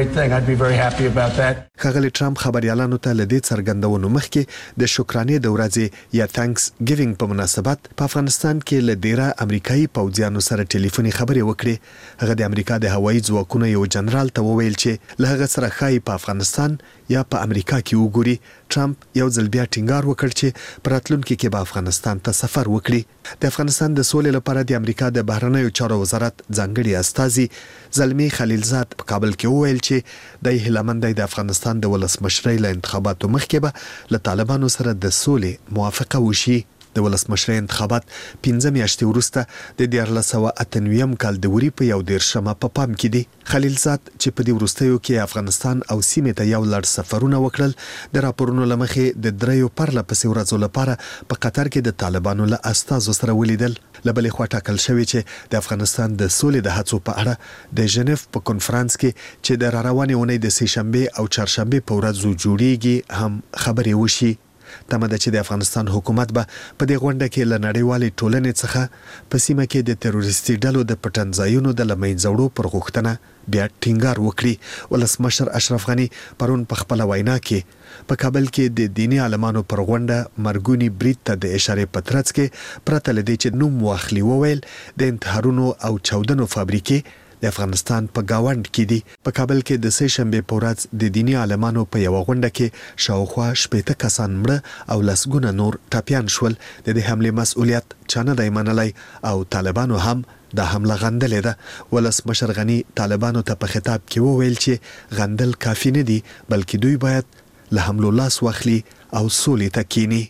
ښاغلي ټرمپ خبريالانو ته لدې څرګندونو مخکې د شکرانې د ورځې یا تھانکس ګیوینګ په مناسبت په افغانستان کې له ډیره امریکایي پوځیانو سره ټلیفوني خبرې وکړې. هغه د امریکا د هوایي ځواکونو یو جنرال ته وویل چې له هغه سره خای په افغانستان یا په امریکا کې وګوري. ټرمپ یو ځل بیا ټینګار وکړ چې په راتلونکي کې به افغانستان ته سفر وکړي. د افغانستان د سولې لپاره د امریکا د بهرنیو چارو وزارت ځانګړي استاذي زلمی خلیلزاد په کابل کې وویل چې د هیلمند د افغانستان د ولسمشرۍ له انتخاباتو مخکې به له طالبانو سره د سولې موافقه وشي. د ولسمشرۍ انتخابات پنځه میاشتې وروسته د دیارلس سوه اته نوي کال د وري په یو دیرشمه په پام کې دي. خلیلزاد چې په دې وروستیو کې افغانستان او سیمې ته یو لړ سفرونه وکړل د راپورونو له مخې د دریو پرله پسې ورځو لپاره په قطر کې د طالبانو له استازو سره ولیدل. له بلې خوا ټاکل شوی چې د افغانستان د سولې د هڅو په اړه د ژنیف په کنفرانس کې چې د راروانې اونۍ د سې شنبه او چهارشنبه په ورځو جوړیږي هم خبرې وشي. تمه ده چې د افغانستان حکومت به په دې غونډه کې له نړیوالې ټولنې څخه په سیمه کې د تروریستي ډلو د پټنځایونو د له منځه وړو پر غوښتنه بیا ټینګار وکړي. ولسمشر اشرف غني پرون په خپله وینا کې په کابل کې د دیني عالمانو پر غونډه مرګونی برید ته د اشارې په ترڅ کې پرته له دې چې نوم واخلي وویل د انتحارونو او چاودنو فابریکې د افغانستان په گاوند کې دي. په کابل کې د سه شنبه په ورځ د دینی عالمانو په یو غونډه کې شاوخوا شپږ کسان مړه او لسګونه نور ټاپیان شول. د دې حمله مسؤلیت چانه دی منلای او طالبانو هم د حمله غندلې ده. ولسمشر غنی طالبانو ته په خطاب کې وویل چې غندل کافی نه دي بلکې دوی باید له حملو لاس واخلي او سولې ته کینی.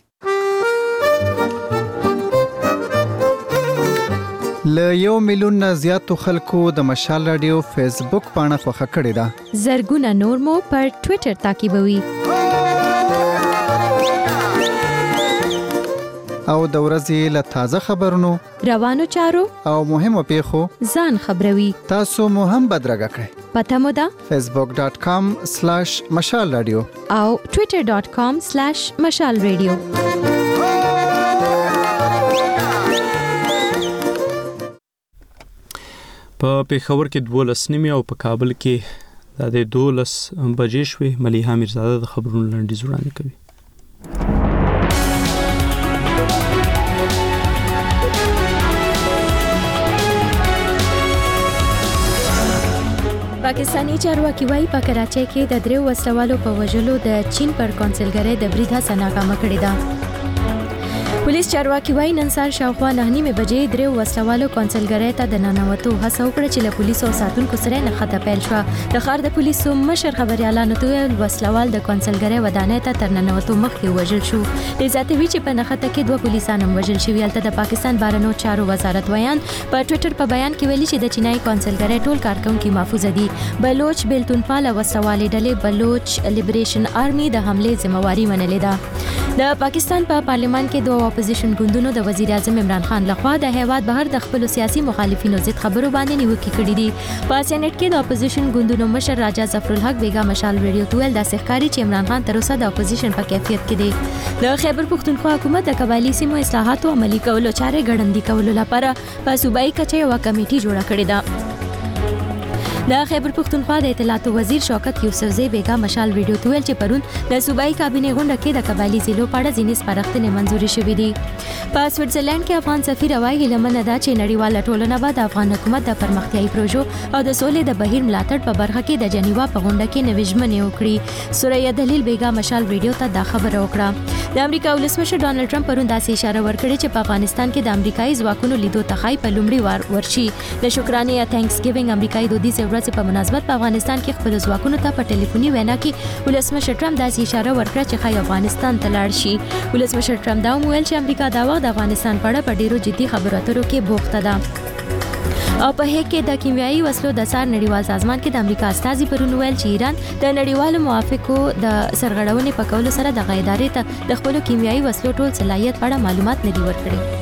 له یو میلیون نه زیاتو خلکو د مشال رادیو فیسبوک پاڼه خوښه کړې ده. زرګونه نور مو پر ټوئیټر تعقیبوي. او د ورځې له تازه خبرونو، روانو چارو او مهمو پیښو ځان خبروي. تاسو مو هم بدرګه کړئ. پته مو ده facebook dot com slash مشال رادیو او twitter dot com slash مشال رادیو. په پېښور کې دولس نیمې او په کابل کې د دولس بجې شوې. ملیحه میرزاده د خبرونو لنډیز وړاندې کوي. پاکستانی چارواکي وايي په کراچۍ کې د دریو وسلوالو په وژلو د چین پر کونسلګرۍ د برید هڅه ناکامه کړې ده. پولیس چارواکي وايي نن سهار شاوخوا نه نیمې بجې دریو وسلوالو کونسلګرۍ ته د ننوتو هڅه وکړه چې له پولیسو او ساتونکو سره نښته پیل شوه. د ښار د پولیسو مشر خبريالانو ته ویل وسلوال د کونسلګرۍ ودانۍ ته تر ننوتو مخکې وژل شو. د اضافي چې په نښته کې دوه پولیسان هم وژل شوي. هلته د پاکستان بهرنیو چارو وزارت ویان په ټوئیټر په بیان کې ویلي چې د چینایي کونسلګرۍ ټول کارکونکي محفوظ دي. بلوچ بیلتونپال وسلوالې ډلې بلوچ لیبریشن آرمي د حملې ذمہواری منلې ده. د پاکستان په پا پارلمان کې دوه اپوزیشن ګوندونو د وزیر اعظم عمران خان لخوا د هیواد بهر د خپل سیاسي مخالفینو ضد خبرو باندې نیوکې کړې دي. په سېنات کې د اپوزیشن ګوندونو مشر راجا ظفر الحق بیگا مشال رادیو تویل د ښکاری چې عمران خان تر اوسه د اپوزیشن په کیفیت کې دی. د خیبر پښتونخوا حکومت د قبایلی سیمو اصلاحاتو عملي کولو چارې ګړندۍ کولو لپاره په صوبایي کچه یو کمیټه جوړه کړې ده. د خیبر پښتونخوا د اطلاعات وزیر شوکت یوسفزئی بیگا مشال ویډیو تویل چې پرون د صوبایي کابینې غونډه کې د قبایلی ضلعو په اړه ځینې سپارښتنې منځوري شوې دي. په سویټزرلند کې افغان سفیر وايي لمنه ده چې نړیواله ټولنه به د افغان حکومت د پرمختیایي پروژو او د سولې د بهیر ملاتړ په برخه کې د جنیوا په غونډه کې نوې ژمنې وکړي. سوریا دلیل بیگا مشال ویډیو ته دا خبره وکړه. د امریکا ولسمشر ډانلډ ټرمپ پرون داسې اشاره ورکړې چې په افغانستان کې د امریکایي ځواکونو لیدو تخای په لومړي وار ورشي. د شکرانې تھینکس ګیوینګ امریکایي دودیزې ورځې په مناسبت په افغانستان کې خپل ځواکونو ته په ټلیفوني وینا کې ولسمشر ټرمپ داسې اشاره ورکړه چې خای افغانستان ته لاړ شي. ولسمشر ټرمپ دا وویل چې امریکا دا وخت د افغانستان په اړه په ډیرو جدي خبرو اترو کې بوخته ده. او په هک کې د کیمیاوي وسلو د سار نړیوال سازمان کې د امریکا استازي پرون ویل چې ایران د نړیوالو موافقو د سرغړونې په کولو سره د غیدارې ته د خپل کیمیاوي وسلو ټول صلاحیت په اړه معلومات نه دی ورکړي.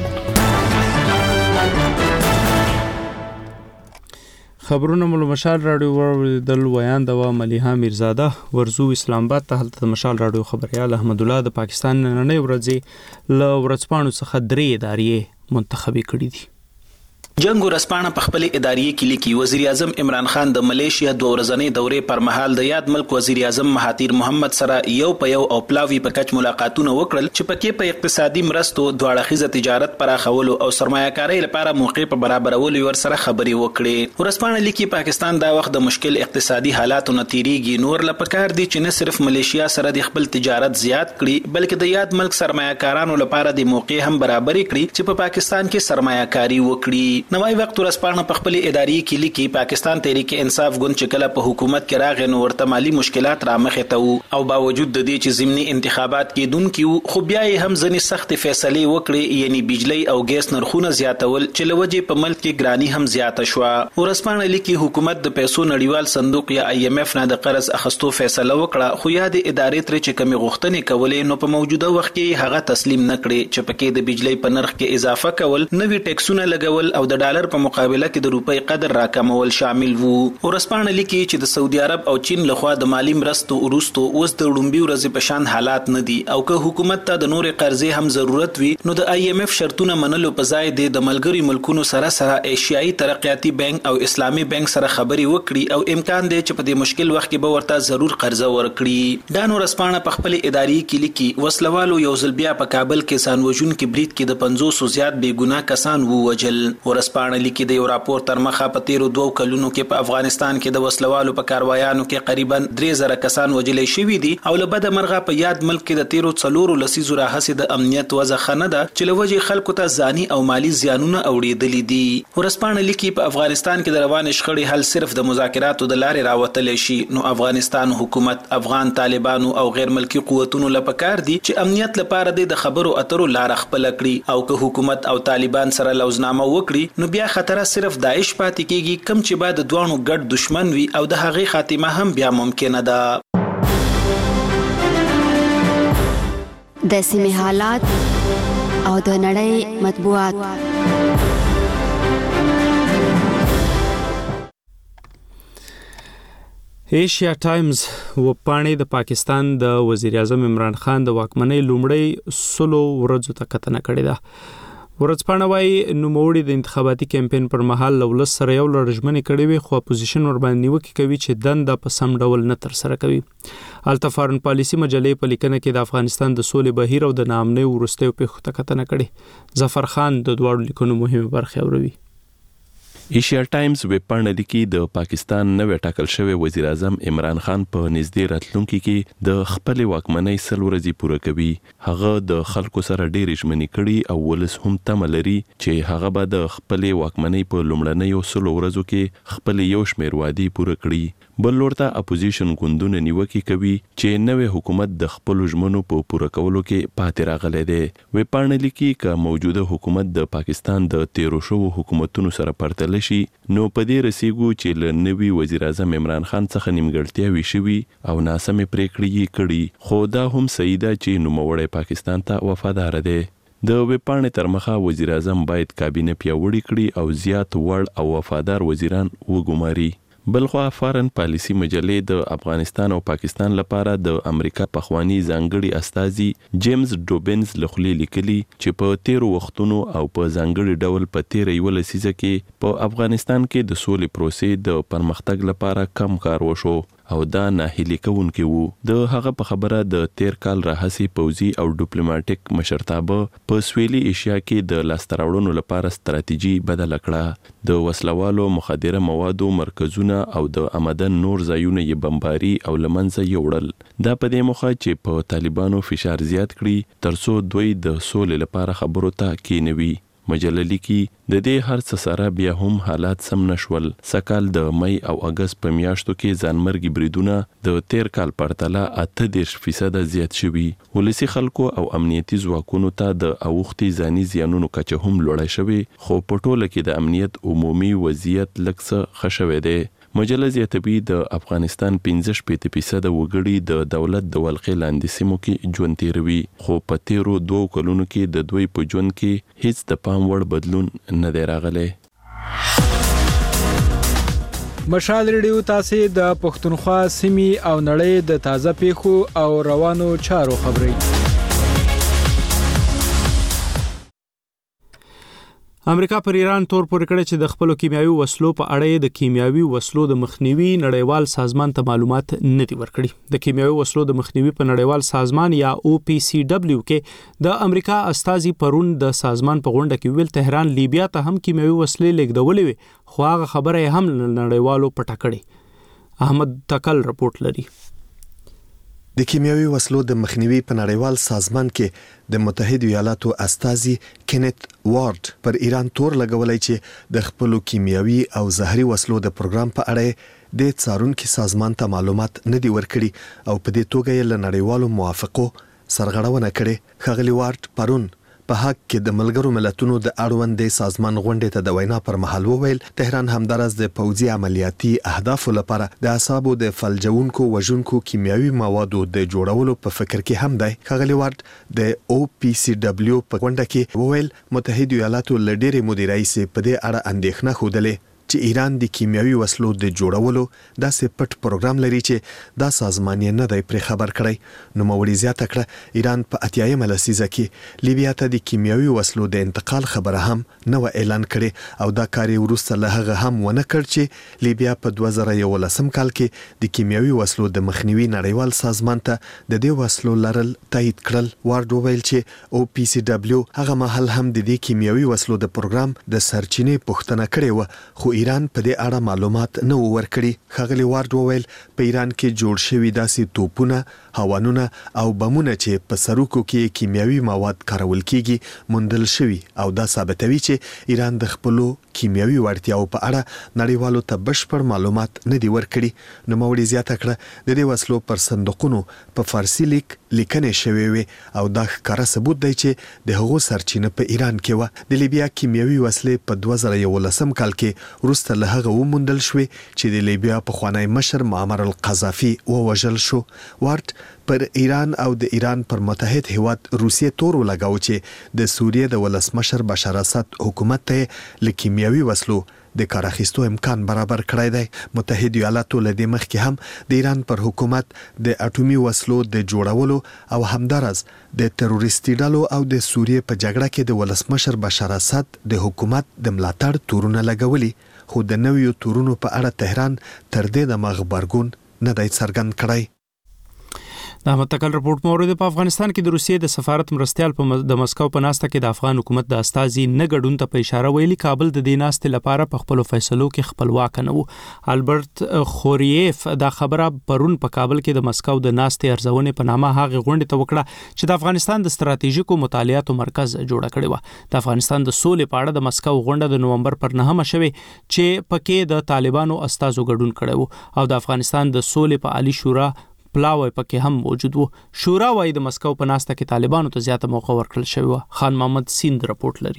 خبرونه مول مشال رادیو ورودل ویان د ملیحه میرزاده ورزو اسلام آباد ته هلته مشال رادیو خبريال احمد الله د پاکستان نننۍ ورځې ل ورځپاڼو څخه درې ادارې منتخبي کړې دي. جنگ ورسپانه په خپل اداري کې لیکي وزیر اعظم عمران خان د ملیشیا دوه ورځنۍ دورې پر مهال د یاد ملک وزیر اعظم مهاتیر محمد سره یو په یو او پلاوی په کچ ملاقاتونه وکړل چې پکې په اقتصادي مرستو دواړه خیزه تجارت پراخولو او سرمایه‌کارۍ لپاره موقع په برابرولو ور سره خبري وکړي. ورسپانه لیکي پاکستان دا وخت د مشکل اقتصادي حالاتو نتیریږي نور لپاره دي چې نه صرف ملیشیا سره د خپل تجارت زیات کړي بلکې د یاد ملک سرمایه‌کارانو لپاره د موقع هم برابرې کړي چې په پا پاکستان کې سرمایه‌کاري وکړي. نوای وخت ورسپانه په خپل اداري کې لیکي پاکستان تحریک انصاف ګوند چې کله په حکومت کې راغی نو ورته مالی مشکلات را مخې ته او باوجود د دې چې ضمني انتخابات کېدونکي خو بیا یې هم ځنې سخت فیصله وکړي یعنی بجلی او ګیس نرخونه زیاتول چې لوجه په ملک کې ګرانی هم زیاته شو. ورسپانه لیکي حکومت د پیسو نړیوال صندوق یا آی ایم اف نه د قرض اخستو فیصله وکړه خو یا د ادارې تر چې کمی غوښتنې کولې نو په موجوده وخت کې هغه تسلیم نکړي چې پکې د بجلی په نرخ کې اضافه کول نوې ټیکسونه لګول او د ډالر په مقابله کې د روپۍ قدر راکمول شامل وو. ورسپانه لیکي چې د سعودي عرب او چین لخوا د مالی مرستو وروسته اوس د لومبي ورځې په شان حالات نه دي او که حکومت ته د نور قرضې هم ضرورت وي نو د آی ایم اف شرطونه منلو په ځای د ملګری ملکونو سره سره ایشیایي ترقیاتي بانک او اسلامي بانک سره خبري وکړي او امکان دی چې په دې مشکل وخت کې به ورته ضرور قرضه ورکړي. دا نور ورسپانه په خپل اداري کې لیکي وسلوالو یو ځل بیا په کابل کې سانوجون کې برید کې د پنځوس زیات بې ګناه کسان ووجل. ورسپانه ورسپانه لیکي د یو راپور تر مخه په تیرو دوو کلونو کې په افغانستان کې د وسلوالو په کاروایانو کې قریبا درې زره کسان وژل شوي دي او له بده مرغه په یاد ملک کې د تیرو څلورو لسیزو راهسې د امنیت وضع خنه ده چې له وجې خلکو ته ځاني او مالی زیانونه اوریدلي دي. ورسپانه لیکي په افغانستان کې د روان شخړې حل صرف د مذاکراتو د لارې راوتلی شي، نو افغانستان حکومت، افغان طالبانو او غیر ملکی قوتونو لپاره کار دي چې امنیت لپاره د خبرو اترو لار خپل کړي او که حکومت او طالبان سره لوزنامه وکړي نو بیا خطر صرف داعش پاتې کیږي، کم چې بعد دوانو ګډ دشمن وي او د هغې خاتمه هم بیا ممکنه ده. د سیمې حالات او د نړۍ مطبوعات. ایشیا ټایمز وپاڼې د پاکستان د وزیر اعظم عمران خان د واکمنۍ لومړی سلو ورځو ته کتنه کړې ده. ورځپاڼه وايي نوموړي د انتخاباتي کمپاین پر مهال له ولس سره یو لړ ژمنې کړې وي خو اپوزیشن ورباندې نیوکې کوي چې دنده په سم ډول نه ترسره کوي. الته فارن پالیسي مجلې په لیکنه کې د افغانستان د سولې بهیر او د ناامنۍ وروستیو پیښو ته کتنه کړې. ظفر خان د دواړو لیکنو مهمه برخې اوروي. ایشیا ټایمز وپاڼه لیکي د پاکستان نوې ټاکل شوی وزیر اعظم عمران خان په نږدې راتلونکي کې د خپل واکمنۍ سل ورځې پوره کوي. هغه د خلکو سره ډېرې ژمنې کړي او ولس هم تمه لري چې هغه به د خپل واکمنۍ په لومړنیو سلو ورځو کې خپل یو شمېر وعدې پوره کړي. بل لورته اپوزیشن ګوندونه نیوکې کوي چې نوې حکومت د خپل ژمنو په پوره کولو کې پاتې راغلی دی. وپاڼه لیکي چې موجوده حکومت د پاکستان د تیرو شوو حکومتونو سره پرتله شي نو په دې رسیږو چې له نوي وزیر اعظم عمران خان څخه نیمګړتیاوې شوي او ناسمې پریکړې یې کړي، خو دا هم صحیح ده چې نوموړی پاکستان ته وفادار دی. د وپاڼې تر مخه وزیر اعظم باید کابینه پیاوړې کړي او زیات وړ او وفادار وزیران وګماري. بلخوا فارن پالیسي مجلې د افغانستان او پاکستان لپاره د امریکا پخوانی ځانګړي استازي جیمز ډوبنز لخوا لیکلي چې په تیرو وختونو او په ځانګړي ډول په تیر یو لسیزه کې په افغانستان کې د سولې پروسې د پرمختګ لپاره کم کار وشو او دا ناهیلي کوونکی وو. د هغه په خبره د تیر کال راهسي پوځي او ډیپلوماټیک مشرتابه په سویلي ایشیا کې د لاسته راوړنو لپاره ستراتیژي بدله کړه. د وسلوالو مخدره موادو مرکزونه او د آمدن نور ځایونه یې بمباري او لمنځه یوړل. دا په دې موخه چې په طالبانو فشار زیات کړي ترڅو دوی د سولې لپاره خبرو ته کېنوي. مجله لیکي د دې هر څه سره بیا هم حالات سم نشول. سکال د مئی او اگست په میاشتو کې ځانمرګي بریدونه د تیر کال پرتله اته دېرش فیصد زیات شوي. ولسی خلکو او امنیتي ځواکونو ته د اوختي ځاني زیانونو کچه هم لوړه شوي، خو په ټوله کې د امنیت عمومي وضعیت لږ څه ښه شوی دی. مجله زیاتوي د افغانستان پنځه شپېته فیصد وګړي د دولت د ولقې لاندې سیمو کې ژوند تیروي، خو په تیرو دوو کلونو کې د دوی په ژوند کې هیڅ د پام وړ بدلون نه دی راغلی. مشال ریډیو تاسو د پښتونخوا سیمې او نړۍ د تازه پیښو او روانو چارو خبري. امریکا پر ایران تور پورې کړی چې د خپل کیمیاوي وسلو په اړه د کیمیاوي وسلو د مخنیوي نړیوال سازمان ته معلومات نه دی ورکړي. د کیمیاوي وسلو د مخنیوي په نړیوال سازمان یا او پی سی ډبلیو کې د امریکا استازي پرون د سازمان په غونډه کې ویل تهران لیبیا ته هم کیمیاوي وسلې لیږدولې وي، خو هغه خبره هم نړیوالو پټه کړې. احمد تکل رپورټ لري. د کیمیاوي وسلو د مخنیوي په نړیوال سازمان کې د متحده ایالاتو استازي کینت وارد پر ایران تور لګولای چې د خپل کیمیاوي او زهري وسلو د پروګرام په اړه د څارونکو سازمان ته معلومات نه دی ورکړي او په دې توګه یې له نړیوالو موافقو سرغړونه کړې. ښاغلي وارد پرون په حق کې د ملګرو ملتونو د اړوند سازمان غونډې ته د وینا پر مهال وویل تهران همدارس د پوځي عملیاتي اهدافو لپاره د اعصابو د فلجونکو وژونکو کیمیاوي موادو د جوړولو په فکر کې هم دی. ښاغلي وارد د او پی سی ډبلیو په غونډه کې وویل متحده ایالاتو له ډېرې مودې راهیسې په دې اړه اندېښنه ښودلې چې ایران د کیمیاوي وسلو د جوړولو داسې پټ پروګرام لري چې دا سازمان یې نه دی پرې خبر کړی. نو موري زیاته کړه ایران په اتیایمه لسیزه کې لیبیا ته د کیمیاوي وسلو د انتقال خبره هم نه و اعلان کړي او دا کار وروسته له هغه هم ونه کړ چې لیبیا په دوه زره یولسم کال کې د کیمیاوي وسلو د مخنیوي نړیوال سازمان ته د دې وسلو لرل تایید کړل. وارد وویل چې او پی سی ډبلیو هغه مهال هم د دې کیمیاوي وسلو د پروګرام د سرچینې پوښتنه کړې و خو ایران په دې اړه معلومات نه ورکړي. ښاغلي وارد وویل په ایران کې جوړ شوي داسې توپونه، هاوانونه او بمونه چې په سروکو کې کیمیاوي مواد کارول کیږي موندل شوي او دا ثابتوي چې ایران د خپلو کیمیاوي وړتیاو په اړه نړیوالو ته بشپړ معلومات نه دي ورکړي. نو موري زیاته کړه د دې وسلو پر صندوقونو په فارسی لیک لیکنې شوې وي او دا ښکاره ثبوت دی چې د هغو سرچینه په ایران کې و. د لیبیا کیمیاوي وسلې په دوه زره یولسم کال کې وروسته له هغه وموندل شوې چې د لیبیا پخوانی مشر معمر القذافي ووژل شو. وارد پر ایران او د ایران پر متحد هیواد روسیې تور ولګاو چې د سوریې د ولسمشر بشار اسد حکومت ته له کیمیاوي وسلو د کار اخیستو امکان برابر کړی دی. متحد ایالاتو له دې مخکې هم د ایران پر حکومت د اټومي وسلو د جوړولو او همدارس د تروریستي ډلو او د سوریې په جګړه کې د ولسمشر بشار اسد د حکومت د ملاتړ تورونه لګولي خو د نویو تورونو په اړه تهران تر دې د غبرګون نه دی څرګند کړی. د احمد تکل رپورت مورد په افغانستان کې د روسیې د سفارت مرستیال په د مسکو په ناسته کې د افغان حکومت د استازي نه ګډون ته په اشاره ویلي کابل د دې ناستې لپاره په خپل فیصلو کې خپلواک نه وو. البرت خوریف دا خبره پرون په کابل کې د مسکو د ناستې ارزونې په نامه هغه غونډه ته وکړه چې د افغانستان د ستراتیژیکو مطالعاتو مرکز جوړ کړی و. د افغانستان د سولې په اړه د مسکو غونډه د نومبر پر نهمه شوه چې پکې د طالبانو استازو ګډون کړی وو او د افغانستان د سولې په عالی شورا پلاوی پکې هم موجود وو. شورا وايي د مسکو په ناسته کې طالبانو ته زیاته موقع ورکړل شوی و. خان محمد سیند رپورت لري.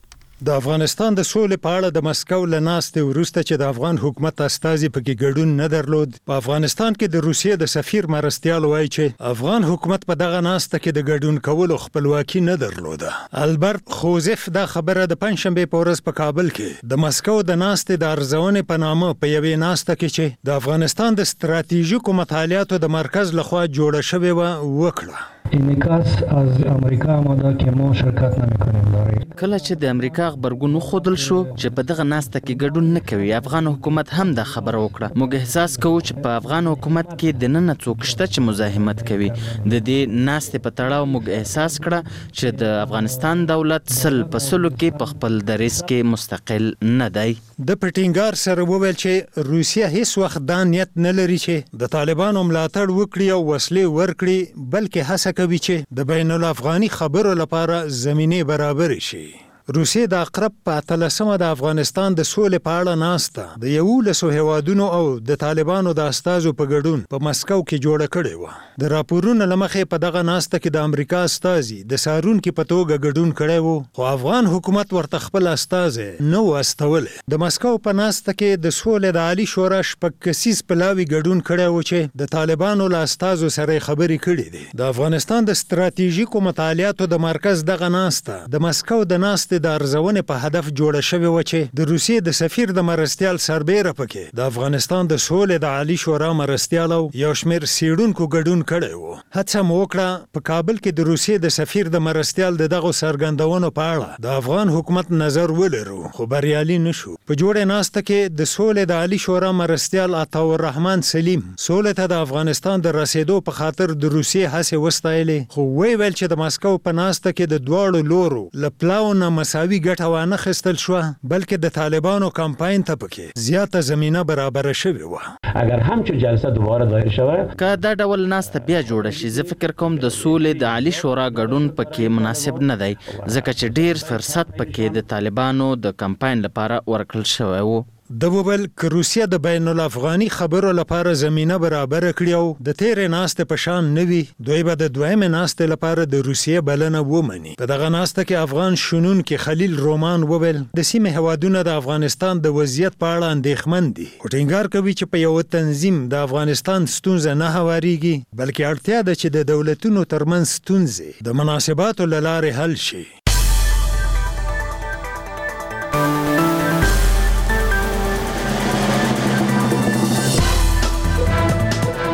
د افغانستان د سولې په اړه د مسکو له ناستې وروسته چې د افغان حکومت استازي پکې ګډون نه درلود، په افغانستان کې د روسیې د سفیر مرستیال وایي چې افغان حکومت په دغه ناسته کې د ګډون کولو خپلواکي نه درلوده. البرت خوزف دا خبره د پنځشنبه په ورځ په کابل کې د مسکو د ناستې د ارزونې په نامه په یوې ناسته کې چې د افغانستان د ستراتیژیکو مطالعاتو د مرکز لخوا جوړه شوې و وکړه. انعکاس از امریکا آمده که ما شرکت نمی‌کنیم داره. کله چې د امریکا خبرګون خودل شو چې په دغه ناسته کې ګډون نه کوي، افغان حکومت هم د خبره وکړه. موږ احساس کوو چې په افغان حکومت کې د نن څوک شته چې مزاحمت کوي. د دې ناستې په تړاو موږ احساس کړه چې د افغانستان دولت سل په سلو کې په خپل دریس کې مستقل نه دی. د پټینګار سره وویل چې روسیه هیڅ وخت دا نیت نه لري چې د طالبانو ملاتړ وکړي او وسلې ورکړي، بلکې هڅه کوي چې د بین الافغاني خبرو لپاره زمینه برابر شي. روسیې د اقرب په اتلسمه د افغانستان د سولې په اړه ناسته د یولسو هیوادونو او د طالبانو د استازو په ګډون په مسکو کې جوړه کړې و. د راپورونو له مخې په دغه ناسته کې د امریکا استازي د سارونکي په توګه ګډون کړی وو، خو افغان حکومت ورته خپل استازي نه و استولی. د مسکو په ناسته کې د سولې د عالی شورا شپږ کسیز پلاوي ګډون کړی و چې د طالبانو له استازو سره خبرې کړې دي. د افغانستان د ستراتیژیکو مطالعاتو د مرکز دغه ناسته د مسکو د ناسته د ارزونې په هدف جوړه شوې و چې د روسیې د سفیر د مرستیال سربیره پکې د افغانستان د سولې د عالی شورا مرستیال او یو شمېر څېړونکو ګډون کړی و. هڅه مو وکړه په کابل کې د روسیې د سفیر د مرستیال د دغو څرګندونو په اړه د افغان حکومت نظر ولرو، خو بریالي نشو. په جوړې ناسته کې د سولې د عالی شورا مرستیال عطاالرحمن سلیم سولې ته د افغانستان د رسیدو په خاطر د روسیې هڅې وستایلې، خو وی ویل چې د مسکو په ناسته کې د دواړو لورو له پلاو نه مساوي ګټه وانه خستل شو، بلکې د طالبانو کمپاین ته پکې زیاته زمینه برابر شوې و. اگر همچون جلسه دوباره دایر شود که دا ډول ناسته بیا جوړه شي، زه فکر کوم د سولې د عالی شورا ګډون پکې مناسب نه دی، ځکه چې ډیر فرصت پکې د طالبانو د کمپاین لپاره ورکړل شوی و. د وبل که روسیه د بین الافغاني خبرو لپاره زمینه برابر کړی او د تیرې ناستې په شان نه وي، دوی به د دویمې ناستې لپاره د روسیې بلنه ومني. په دغه ناسته کې افغان شنونکي خلیل رومان وویل د سیمې هیوادونه د افغانستان د وضعیت په اړه اندېښمن دي، خو ټینګار کوي چې په یو تنظیم د افغانستان ستونزه نه هوارېږي، بلکې اړتیا ده چې د دولتونو ترمنځ ستونزې د مناسباتو له لارې حل شي.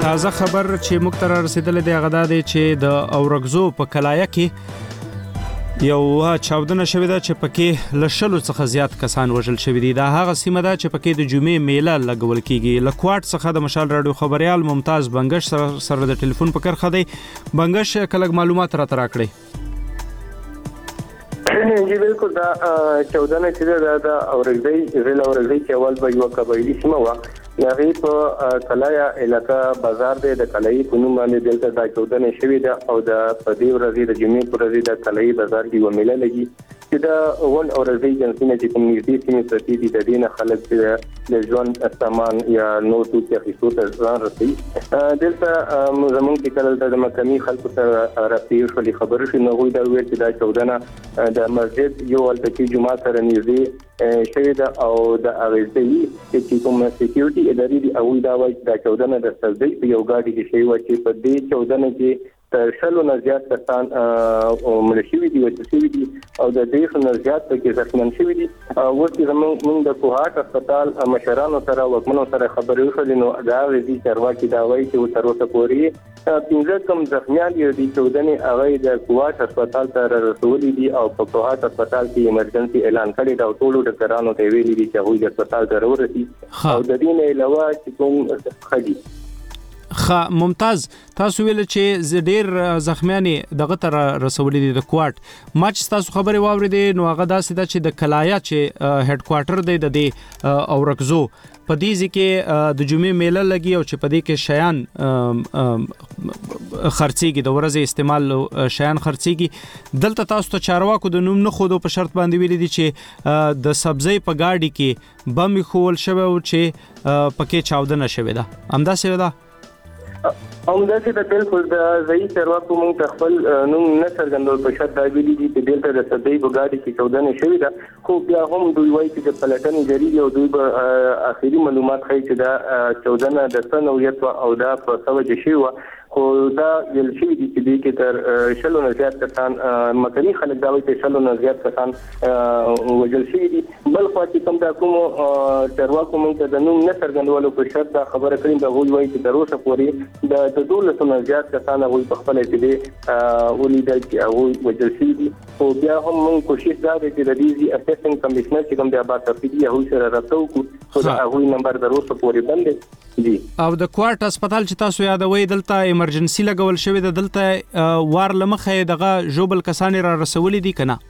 تازه خبر چې موږ ته رسیدلې دی هغه دا دی چې د اورګزو په کلایه کې یو چاودنه شوې ده چې پکې له شلو څخه زیات کسان وژل شوي دي. دا هغه سیمه ده چې پکې د جمعې میله لګول کیږي. له کوټ څخه د مشال راډیو خبريال ممتاز بنگش سره د ټلیفون په کرخه دی. بنگش کله معلومات را ترا کړی. جی بالکل دا چاودنه چې ده دا اورګزی ضلع اورګزی کې اول به یو قبایلی سیمه و. یغی په کلایا علاقہ بازار دی د کلایی په نوم باندې دلته دا چاودنه شوې ده او د پدی ورځې د جمعې پر ورځې د کلایی بازار کې ومیله لګي چې دا ون اورګزی جنسینه چې کوم نږدې سیمې پرتی دي د دینه خلک چې د ژوند سامان یا نو تو چې خصوص ځان رسي دلته زمونږ کې کله د مکمي خلکو سره راپی شولې خبرې شو نو غوډه ویل چې دا چاودنه د مسجد یو التکی جمعه سره نږدې شوی دا او د اغیزي چې کوم سکیورټي ادارې دی او دا وایي دا چاودنه د سلدي په یو ګاډي کې شوی و چې په دې چاودنه کې تر شلو نه زیات کسان مړ شوي دي او شوي دي او د دې نه زیات کې زخمیان شوي دي. ورته زموږ د کوهاټ هسپتال مشرانو سره وکمنو سره خبرې وشولې نو دا ویدي چارواکي دا وایي چې تر اوسه پورې پنځه کم زخمیان دي د چاودنې هغه د کوهاټ هسپتال ته رسولي دي او په کوهاټ هسپتال کې ایمرجنسي اعلان کړی دا ټول ډاکټرانو ته ویلي دي چې هغوی د هسپتال ته ورسي او د دې نه علاوه چې کوم خدي خ ممتاز تاسو ویل چې ډېر زخمیانې دغه تر رسولې دي د کوټ ما چې تاسو خبرې واورېدې نو هغه داسې ده چې د کلایا چې هډ کوارټر دی د دې اورګزو په دې ځکه د جمعې میله لګي او چې په دې کې شیان خرڅيږي د ورځې استعمال شیان خرڅيږي. دلته تاسو ته چارواکو د نوم نه خودو په شرط باندې ویل دي چې د سبزی په گاډي کې بم خول شوی او چې پکې چاودنه شوی ده همداسې ده. همدا چې د بالکل د ځای چارواکو موږ خپل نوم نه څرګندول په شرط دا ویلي دي چې دلته د سبزی په گاډي کې چاودنه شوې ده خو بیا هم دوی وایي چې د پلټنې جاری او دوی به اخیری معلومات ښیي چې دا چاودنه د څه نوعیت او دا په څه وجه شوې وه خو دا ویل شوي دي چې دې کې تر شلو نه زیات کسان مکني خلک دا وایي چې شلو نه زیات کسان وژل شوي دي. بل خوا چې کوم دا کومو چارواکو موږ ته د نوم نه څرګندولو په شرط دا خبره کړې ده هغوی وایي چې تر اوسه پورې د د دولسو نه زیات کسان هغوی په خپله چې دی ولیدل چې هغوی وژل شوي دي خو بیا هم موږ کوشش دا دی چې د دې اسسنګ کمیشنر چې کوم دی عباس حفیظي هغوی سره رابطه وکړو خو د هغوی نمبر تر اوسه پورې بند دی. او د کوټ هسپتال چې تاسو یادوي دلته ایمرجنسي لګول شوی د دلته وار لمخه دغه جوبل کسان را رسولې دي کنه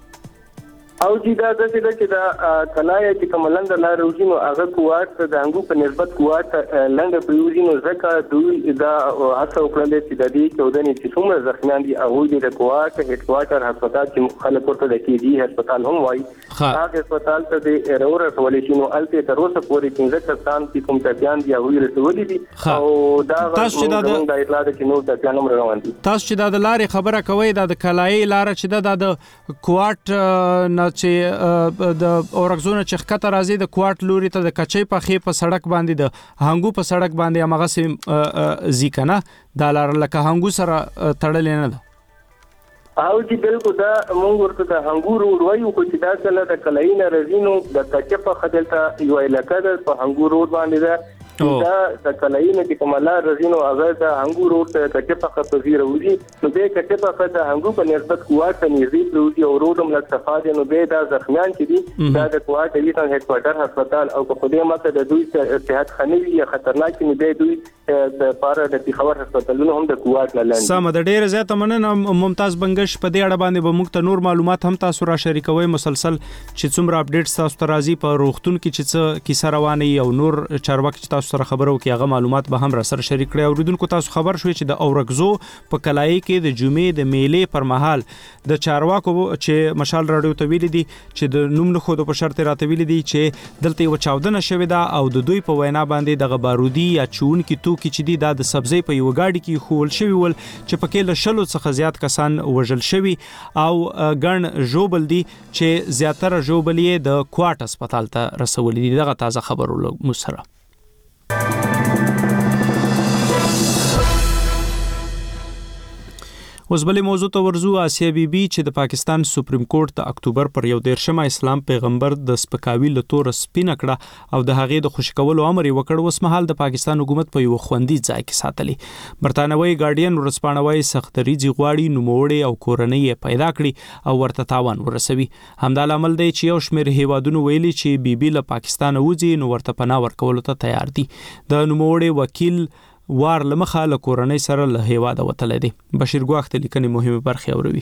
او چې دا د څه د چې دا کلایا چې کوملند لار وځینو هغه کوټ د انګو په نسبت کوټ لنډ پریوزینو ځکه دوی دا هڅه وکړل چې د دې چودنې چې څومره زخمیان دي هغه د کوټ هډ کوارټر هسپتال چې خلک ورته د کې دي هسپتال هم وایي هغه هسپتال ته د ایرور رسولې شنو الته تر اوسه پورې پنځه کسان چې کوم ټاپیان دي هغه رسولې دي او دا تاسو چې دا د اطلاع د چې نو ټاپیان هم روان دي. تاسو چې دا د لارې خبره کوي دا د کلای لار چې دا د کوټ چې د اورګزونه چې خطر راځي د کوټ لوري ته د کچې په خې په سړک باندې د هنګو په سړک باندې هغه سیم ځکنه د لار لکه هنګو سره تړلې نه ده او چې بالکل دا موږ ورته د هنګو روډ وایو خو چې دا کله د کلاینه رزینو د کچې په خدلته یو علاقه ده په هنګو روډ باندې ده دا د کلاینه چې کومه رزینو هغه د هنګو روډ ته کچې په خطوزي راوځي نو به کچې په خطه هنګو په نسبت کوټ ته نږدې پروتي او روډم لږ صفاده نو به دا زخمیان چې دي دا د کوټ ایلیټن هډ کوارټر هسپتال او په خوده ماته د دوی صحت خنوي یا خطرناک نه به دوی د پاره د پیښور هسپتالونو هم د کوټ لاندې سم د ډېر زیاته مننه ممتاز بنگش په دې اړه باندې به موږ ته نور معلومات هم تاسو را شریکوي مسلسل چې څومره اپډیټس تاسو ته راځي په روغتون کې چې څه کیسه روانه او نور چارواکي چې تاسو سره خبرو کې هغه معلومات به هم را سره شریک کړئ. اوریدونکو تاسو خبر شوي چې د اورګزو په کلای کې د جمعې د میلې پر مهال د چارواکو چې مشال راډیو ته ویل دي چې د نوم نه خود په شرط راته ویل دي چې دلته یو چاودنه شوې ده او د دوی په وینا باندې د بارودي یا چون کې توکي چې دي د سبزی په یو گاډي کې خول شوی ول چې پکې له شلو څخه زیات کسان وژل شوی او ګڼ جوبل دي چې زیاتره جوبل یې د کوټ هسپتال ته رسولې دي. دغه تازه خبر ولګ مسره اوس بلې موضوع ته ورزو. آسیا بیبي چې د پاکستان سپریم کورټ د اکتوبر پر یو دیرشمه اسلام پیغمبر د سپکاوي له تور سپینه کړه او د هغې د خوشی کولو امر یې وکړ، اوس مهال د پاکستان حکومت په یو خوندي ځای کې ساتلې. برتانوي ګارډین ورځپاڼه وايي سختریزي غواړي نوموړي او کورنۍ یې پیدا کړي او ورته تاوان ورسوي. همدا لامل دی چې یو شمېر هیوادونو ویلي چې بیبي له پاکستان وځي نو ورته پناه ورکولو ته تیار دي. د نوموړي وکیل وار لمخه له کورنۍ سره له هیواده وتلی دی. بشیر ګواخ ته لیکنې مهمه برخه اوروي.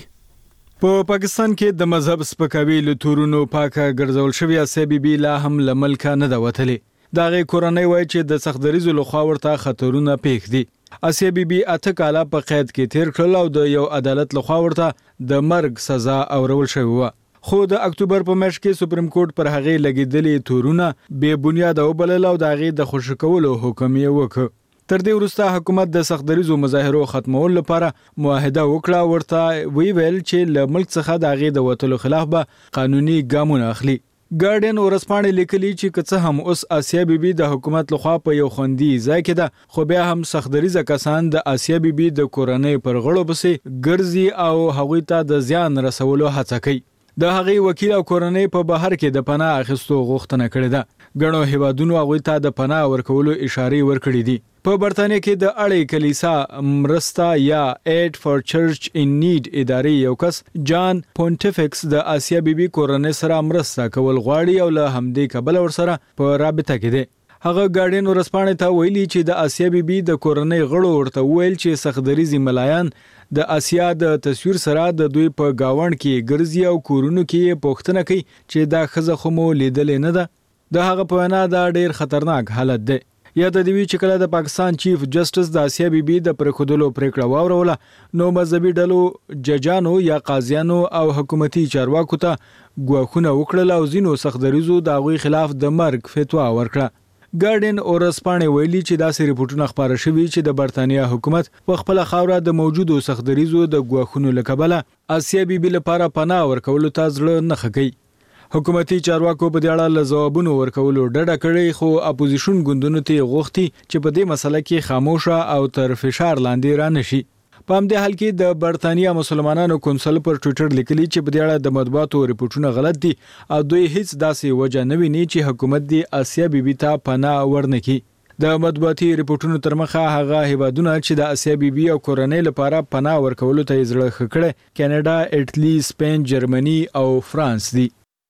په پا پاکستان کې د مذهب سپکاوي له تورونو پاکه ګرځول شوی آسیا بیبي لا هم له ملکه نه ده وتلې. د هغې کورنۍ وایي چې د سختدریزو لخوا ورته خطرونه پیښ دي. آسیا بیبي اته کاله په قید کې تیر کړل او د یو عدالت لخوا ورته د مرګ سزا اورول شوې وه. خو د اکتوبر په میاشت کې سپریم کورټ پر هغې لګېدلې تورونه بې بنیاده وبلل او د هغې د خوشي کولو حکم یې وکړ. تر دې وروسته حکومت د سختدریزو مظاهرو ختمولو لپاره معاهده وکړه، ورته وی ویل چې له ملک څخه د هغې د وتلو خلاف به قانوني ګامونه اخلي. ګارډین ورځپاڼې لیکلي چې که څه هم اوس آسیا بیبي د حکومت لخوا په یو خوندي ځای کې ده، خو بیا هم سختدریزه کسان د آسیا بیبي د کورنۍ پر غړو پسې ګرځي او هغوی ته د زیان رسولو هڅه کوي. د هغې وکیل او کورنۍ په بهر کې د پناه اخیستو غوښتنه کړې ده. ګڼو هیوادونو هغوی ته د پناه ورکولو اشارې ورکړې دي. په برتانیا کې د اړې کلیسا مرسته یا ایډ فار چرچ ان نیډ ادارې یو کس جان پونټیفکس د آسیا بیبي کورنۍ سره مرسته کول غواړي او له همدې کبله ورسره په رابطه کې دی. هغه ګارډین ورځپاڼې ته ویلي چې د آسیا بیبي د کورنۍ غړو ورته وویل چې سختدریزي ملایان د آسیا د تصویر سره د دوی په گاوند کې ګرځي او کورونو کې پوښتنه کوي چې دا ښځه خو مو لیدلې نه ده. د هغه په وینا دا ډیر خطرناک حالت دی. یا د دوی چې کله د پاکستان چیف جسټس د آسیا بیبي د پرېښودلو پریکړه واوروله نو مذهبي ډلو ججانو یا قاضیانو او حکومتي چارواکو ته ګواښونه وکړل او ځینو سختدریزو د هغوی خلاف د مرګ فتوا ورکړه. ګارډین ورځپاڼې ویلي چې داسې ریپورټونه خپاره شوي چې د برتانیا حکومت په خپله خاوره د موجودو سختدریزو د ګواښونو له کبله آسیا بیبي لپاره پناه ورکولو ته زړه نه ښه کوي. حکومتي چارواکو په دې اړه له ځوابونو ورکولو ډډه کړې، خو اپوزیشن ګوندونو ته غوښتي چې په دې مسله کې خاموشه او تر فشار لاندې را نشي. په همدې حال کې د برتانیا مسلمانانو کونسل پر ټویټر لیکلي چې په دې اړه د مطبوعاتو ریپورټونه غلط دي او دوی هیڅ داسې وجه نه ویني چې حکومت دې آسیا بیبي ته پناه ورنکړي. د مطبوعاتي ریپورټونو تر مخه هغه هیوادونه چې د آسیا بیبي او کورنۍ لپاره پناه ورکولو ته زړه ښه کړی کاناډا، ایټالي، سپین، جرمني او فرانس دي.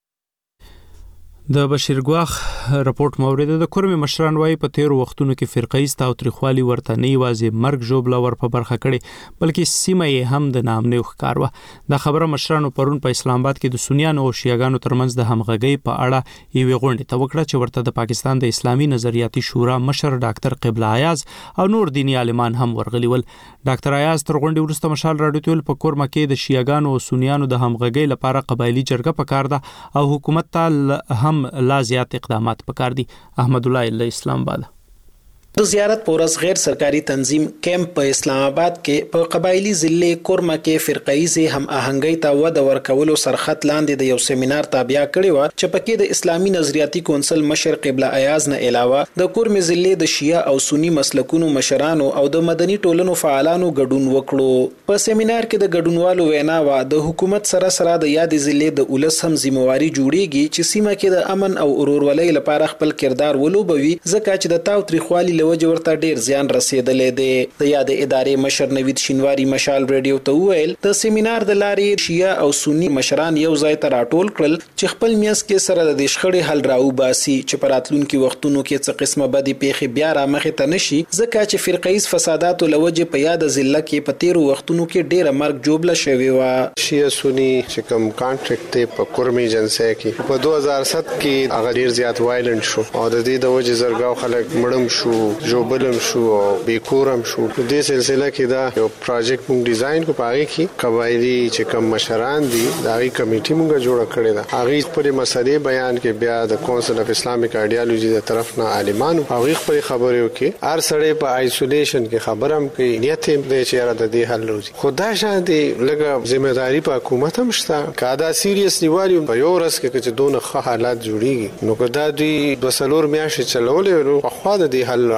د بشیر ګواخ رپورت مورید د کورمې مشران وايي په تیر وختونو کې فرقه تاوتریخوالي ورته نه یوازې مرګ ژوبله ور په برخه کړي بلکې سیمه یې هم د نامنې ښکار وه. دا خبره مشرانو پرون په اسلام آباد کې د سنیانو او شیعاګانو ترمنځ د همغږۍ په اړه یوې غونډې ته وکړه چې ورته د پاکستان د اسلامي نظریاتي شورا مشر ډاکټر قبله ایاز او نور دینی عالمان هم ورغلي ول. ډاکټر ایاز تر غونډې وروسته مشال راډیو ته په کورمه کې د شیعاګانو او سنیانو د همغږۍ لپاره قبایلی جرګه پکار ده او حکومت ته هم لا زیات اقدامات پکار دي. احمد الله الله اسلام آباد. د زیارت پورس غیر سرکاري تنظیم کیمپ په اسلام آباد کې په قبایلی ضلع کورمه کې فرقایي هم آهنګۍ ته ود ورکولو سرخط لاندې د یو سیمینار تابع کړی و چې پکې د اسلامي نظریاتي کونسل مشر قبله ایاز نه علاوه د کورمه ضلع د شیعه او سنی مسلکونو مشرانو او د مدني ټولنو فعالانو ګډون وکړو. په سیمینار کې د ګډونوالو وینا و د حکومت سره سره د یاد ضلع د اولس هم ذمہواری جوړیږي چې سیمه کې د امن او ورورولۍ لپاره خپل کردار ولوبوي ځکه چې د تاوتریخوالي وجه ورته ډیر زیان رسیدلې دی. د یاد ادارې مشر نوید شینواری مشال ریډیو ته وویل د سیمینار د لارې شیعه او سنی مشران یو ځای ته راټول کړل چې خپل میاس کې سره د شخړې حل راو باسي چې په راتلونکو وختونو کې څه قسمه بدی پیښې بیا را مخې ته نشي ځکه چې فرقایي فسادات لوجه په یاد ضلع کې په تیرو وختونو کې ډیره مرګ جوړه شوی و. شیعه سنی چې کوم کانټریکټ ته په کورمي جنسه کې په دوه هزار سات کې هغه ډیر زیات وایلنت شو او د دې د وجه زرګاو خلک مړم شو جو بلم شو او بیکورم شو. په دې سلسله کې دا یو پروجیکټ مونږ ډیزاین کو پاره کې قبایلی چې کوم مشران دي دا غي کمیټي مونږ جوړ کړی دا هغه پر مسلې بیان کې بیا د کونسل اف اسلامیک ایډیالوژي د طرف نه عالمانو هغه پر خبرې وکي هر سړی په آیسولیشن کې خبرم کوي نیت یې د چیرې د دې حل روزي خدا شانتي لګه ځمېداري په حکومت هم شته کادا سیریس نیوالي په یو ورځ کې چې دونه ښه حالات جوړیږي نو کدا دوی د سلور میاشتې چلولې نو په خوا د دې حل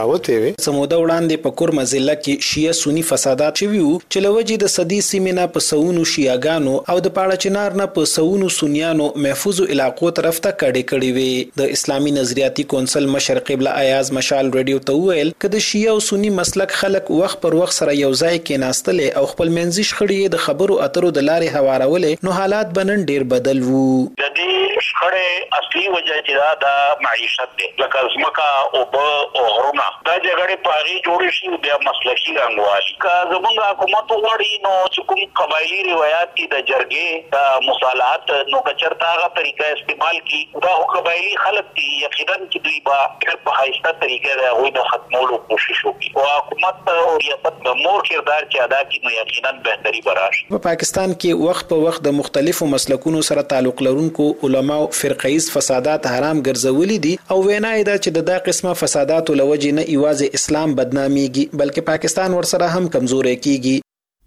راوته وي. سموده وړاندې په کورم ضلع کې شیعه سنی فسادات شوي وو چې لوجې د صدی سیمه په سونو شیعاګانو او د پاړه چنار نه په سونو سنیانو محفوظ علاقو طرف ته کډې کړې وي. د اسلامي نظریاتي کونسل مشر قبله ایاز مشال رادیو ته ویل کده شیعه او سنی مسلک خلک وخت پر وخت سره یو ځای کې ناستلې او خپل منځي شخړې د خبرو اترو د لارې هوارولې نو حالات بنن ډیر بدل وو. د دې شخړې اصلي وجه چې دا معیشت دی لکه زمکا او په غرونه دا جګړې پاري جوړې شي بیا مسلکي رنګوالي کا زمونږ حکومت وړي نو چې کوم قبایلی روایت دي د جرګې د مصالحات نو کچرتا غا طریقه استعمال کی دا قبایلی خلک دي یقینا چې دوی با په هایسته طریقې دا غوي د ختمولو کوشش وکړي او حکومت او ریاست د مور کردار چې ادا کړي نو یقینا بهتري براشي. په پاکستان کې وخت په وخت د مختلفو مسلکونو سره تعلق لرونکو علما او فرقه‌ایز فسادات حرام ګرځولي دي او وینا یې ده چې د دا قسمه فسادات لوجې نه ایواز اسلام بدناميږي بلکې پاکستان ورسره هم کمزوري کیږي.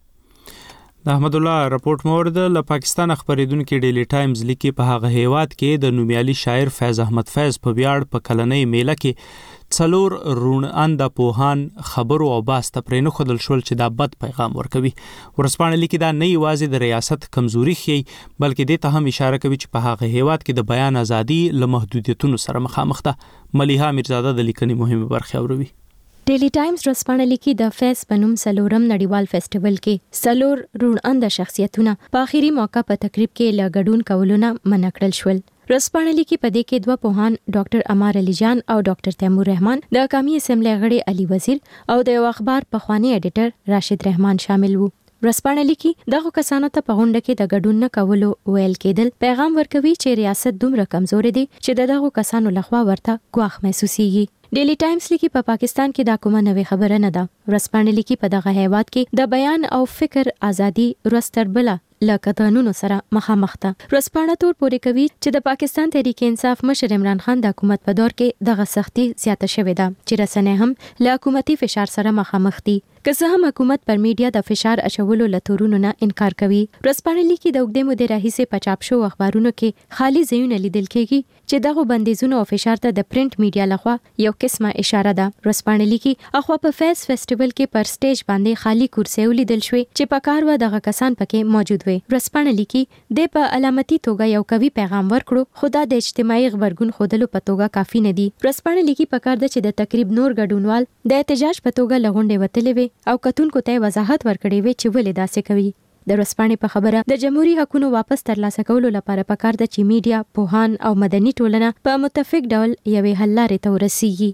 د احمد الله رپورت مورد له پاکستان خبرېدونکو ډیلی ټایمز لیکي په هغه هیواد کې د نومیالي شاعر فیض احمد فیض په ویاړ په کلنۍ میله کې څلور رون اند پوهان خبرو او باس ته پرې نه خدل شول چې دا بد پیغام ورکوي. ورسپانه لیکي دا نه یوازې د ریاست کمزوري ښيي بلکې د ته هم اشاره کوي چې په هغه هیواد کې د بیان ازادي له محدودیتونو سره مخامخ ده. ملیحه میرزاده د لیکنې مهمه برخه اوروي. ډیلی ټایمز رسپانه لیکي د فیس پنوم سلورم نړیوال فیسټیوال کې سلور رون اند شخصیتونه په اخیری موقع په تقریب کې لګډون کولونه منع کړل شول. رسپانه لیکي په دې کې دوه پوهان ډاکټر امار علي جان او ډاکټر تیمور رحمان د قومي اسمبلی غړي علي وزیر او د یو اخبار پخوانی ایډیټر راشد رحمان شامل وو. رسپانه لیکي دغه کسانو ته په غونډه کې د ګډون نه کولو ویل کېدل پیغام ورکوي چې ریاست دومره کمزوري دي چې دغه کسانو لخوا ورته ګواښ محسوسيږي. ډیلی ټایمز لیکي په پا پاکستان کې دا کومه نوې خبره نه ده. رسپانه لیکي په دغه هیواد کې د بیان او فکر ازادي ورستر بل لکه قانونو سره مخامخ ده. رسپانه تور پورې کوي چې د پاکستان تحریک انصاف مشر عمران خان د حکومت په دور کې دغه سختي زیاته شوې ده چې رسنۍ هم له حکومتي فشار سره مخامخ دي. که څه هم حکومت پر میډیا د فشار اچولو لتورونو نه انکار کوي. رسپانه لیکي د وګړي مودې راهیسې په چاپ شو اخبارونو کې خالي ځایونه لیدل کېږي چې دغه بندیزونو او فشار ته د پرنٹ میډیا لخوا یو قسمه اشاره ده. رسپانه لیکي اخوا په فیس فیسټیوال کې پر سټیج باندې خالي کرسي ولیدل شوې چې په کار و دغه کسان پکې موجود وي. رسپانه لیکي د په علامتي توګه یو قوي پیغام ورکړو خدا د اجتماعي خبرګون خودلو په توګه کافي نه دي. رسپانه لیکي په کار ده چې د تقریب نور ګډونوال د احتجاج په توګه لغونډې وتلې وي او کتونکو ته وضاحت ورکړي وي چې ولې داسې کوي. د رسپانې په خبره د جمهوریت حقوقو واپس ترلاسه کولو لپاره پکار ده چې میډیا، پوهان او مدني ټولنه په متفق ډول یوې حل لارې ته ورسیږي.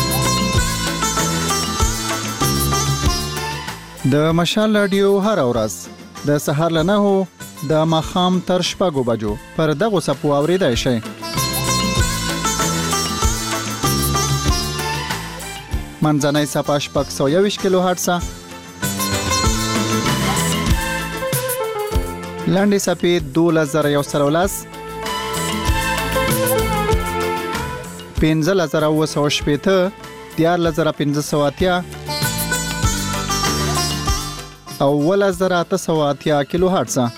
د مشال رادیو هر ورځ د سهار له نهو د ماښام تر شپږو بجو پر دغه سپو اوریدای شئ. منځنۍ صفحه شپږ سوه یوویشت کیلو هرتز، لاندې صفحې دولس زره یو سل او لس، پنځلس زره اوه سوه شپېته، دیارلس زره پنځه سوه اتیا او اوولس زره اته سوه اتیا کیلو هرتز.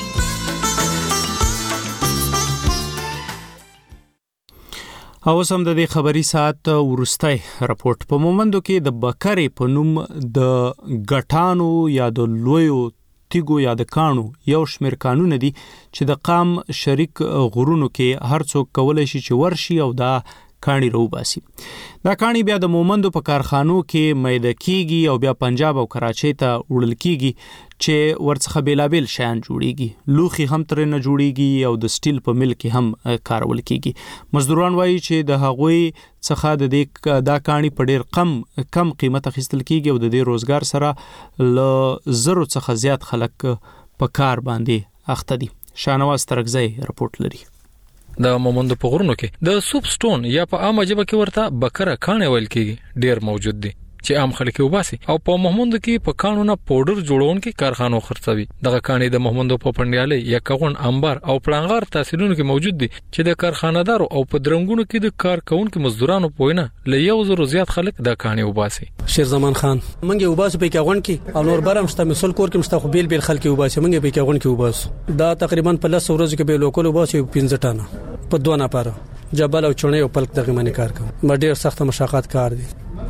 او سم د دې خبري ساعت ورستای راپورټ په مومندو کې د بکرې په نوم د غټانو یا د لویو تیګو یا د کانو یو شمیر قانون دي چې د قام شریک غرونو کې هر څوک کولای شي چې ورشي او دا کانی روباسي. دا کانی بیا د مومندو په کارخانو کې میده کیږي او بیا پنجاب او کراچۍ ته وړل کیږي چې ورڅخه بیلابل شیان جوړیږي. لوخي هم تر نه جوړیږي او د سټیل په مل کې هم کارول کیږي. مزدوران وایي چې د هغوی څخه د دې دا کانی په ډیر کم کم قیمت اخیستل کیږي او د دې روزګار سره ل زرو څخه زیات خلک په کار باندې اخته دي. شانواز ترکزی رپورټ لري. د مومندو په غرونو کې د سوپ سټون یا په عامه ژبه کې ورته بکره کانه ویل کېږي ډیر موجود دي چې عام خلک یې وباسي او په مومندو کې په کانونو پاوډر جوړونکو کارخانو خرڅوي. دغه کانې د مومندو په پندیالي یا کغون انبار او پلانغار تحصیلونو کې موجود دي چې د کارخانه‌دارو او په درنګونو کې د کارکونکو مزدورانو پوینه ل یو زرو زیات خلک د کانې وباسي. شیر زمان خان منګه وباسو په کغون کې او نور برم شته مسل کور کې مشته خو بیل بیل خلک وباسي منګه په کغون کې وباسو. دا تقریبا په لس ورځې کې به لوکل وباسي پنځه ټانه په دوه نه پاره جبل او چونه او پلک دغه منی کار کوم. ډیر سخت مشقات کار دي.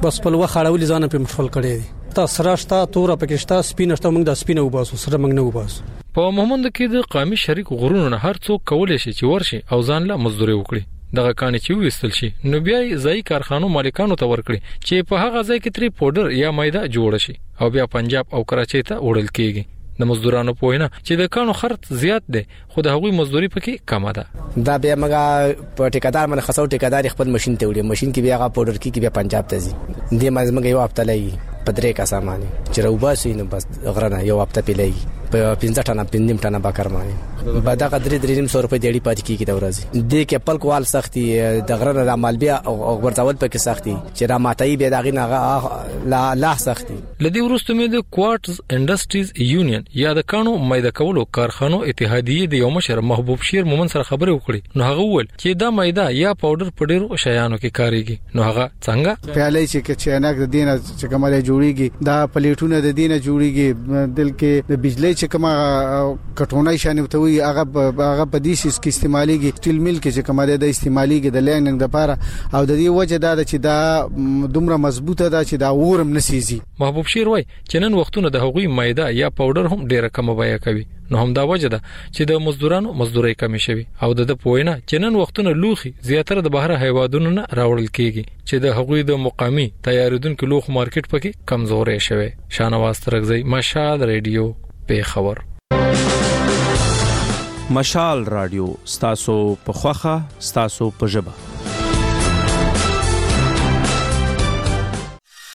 بس په لوخ اړول ځان په مشغول کړي دي تا سراشتا تور پکشتا سپینشتا موږ د سپینه وباسو سره موږ نه وباسو په مومند کې د قومي شریک غرونو نه هر څوک کولای شي چې ورشي او ځان له مزدوري وکړي دغه کاني چې وستل شي نو بیا ځای کارخانو مالکانو ته ورکړي چې په هغه ځای کې تری پودر یا میده جوړ شي او بیا پنجاب او کراچۍ ته وړل کیږي د مزدورانو پوینه چې د کانو خرڅ زیات دی خو د هغوی مزدوري پکې کم ده دا بیا موږ په ټیکادار باندې خسو ټیکادار خپل ماشين ته وړي ماشين کې بیا هغه پودر کې بیا پنجاب ته ځي دې مازه موږ یو هفته لګي پدرې کا سامان چې روباسي نو بس غرنه یو هفته پیلای په پنځه ټنه پنځم ټنه باکر مانی بعد دا قدرې درې سو روپے دیړي پات کیږي دا ورځي د کې خپل کوال سختي د غرنه د عمل بیا او ورځول پکې سختي چې را ماتای بیا دغه نه لا لا سختي لدی ورستو مې د کوارټز انډستریز یونین یا د کانو مېده کولو کارخانو اتحادیه د یو مشر محبوب شیر مومن سره خبرې وکړي نو هغه ول چې دا مېده یا پاوډر پډیرو شیانو کې کاریږي نو هغه څنګه پیالې چې چینک د دینه چې کومه جوړیږي دا پلیټونه د دینه جوړیږي دل کې د بجلی چې کومه کټونای شانه وتوي هغه هغه په دې شي کې استعماليږي سټیل مل کې چې کومه د استعماليږي د لایننګ د لپاره او د دې وجه دا چې دا دومره مضبوطه ده چې دا ورم نسيزي محبوب شیر وای چې نن وختونه د هغوی مېده یا پاوډر هم ډیره کم بیه کوي نو هم دا وجه ده چې د مزدورانو مزدوري کمی شوی او د پوینه چې نن وختونه لوخي زیاتره د بهر حیواناتو نه راوړل کیږي چې د هغوی د مقامی تیاریدونکو لوخ مارکیټ پکې کمزورې شوی شانواز ترغزی مشال ریډیو په خبر مشال رادیو ستاسو په خوخه ستاسو په ژبه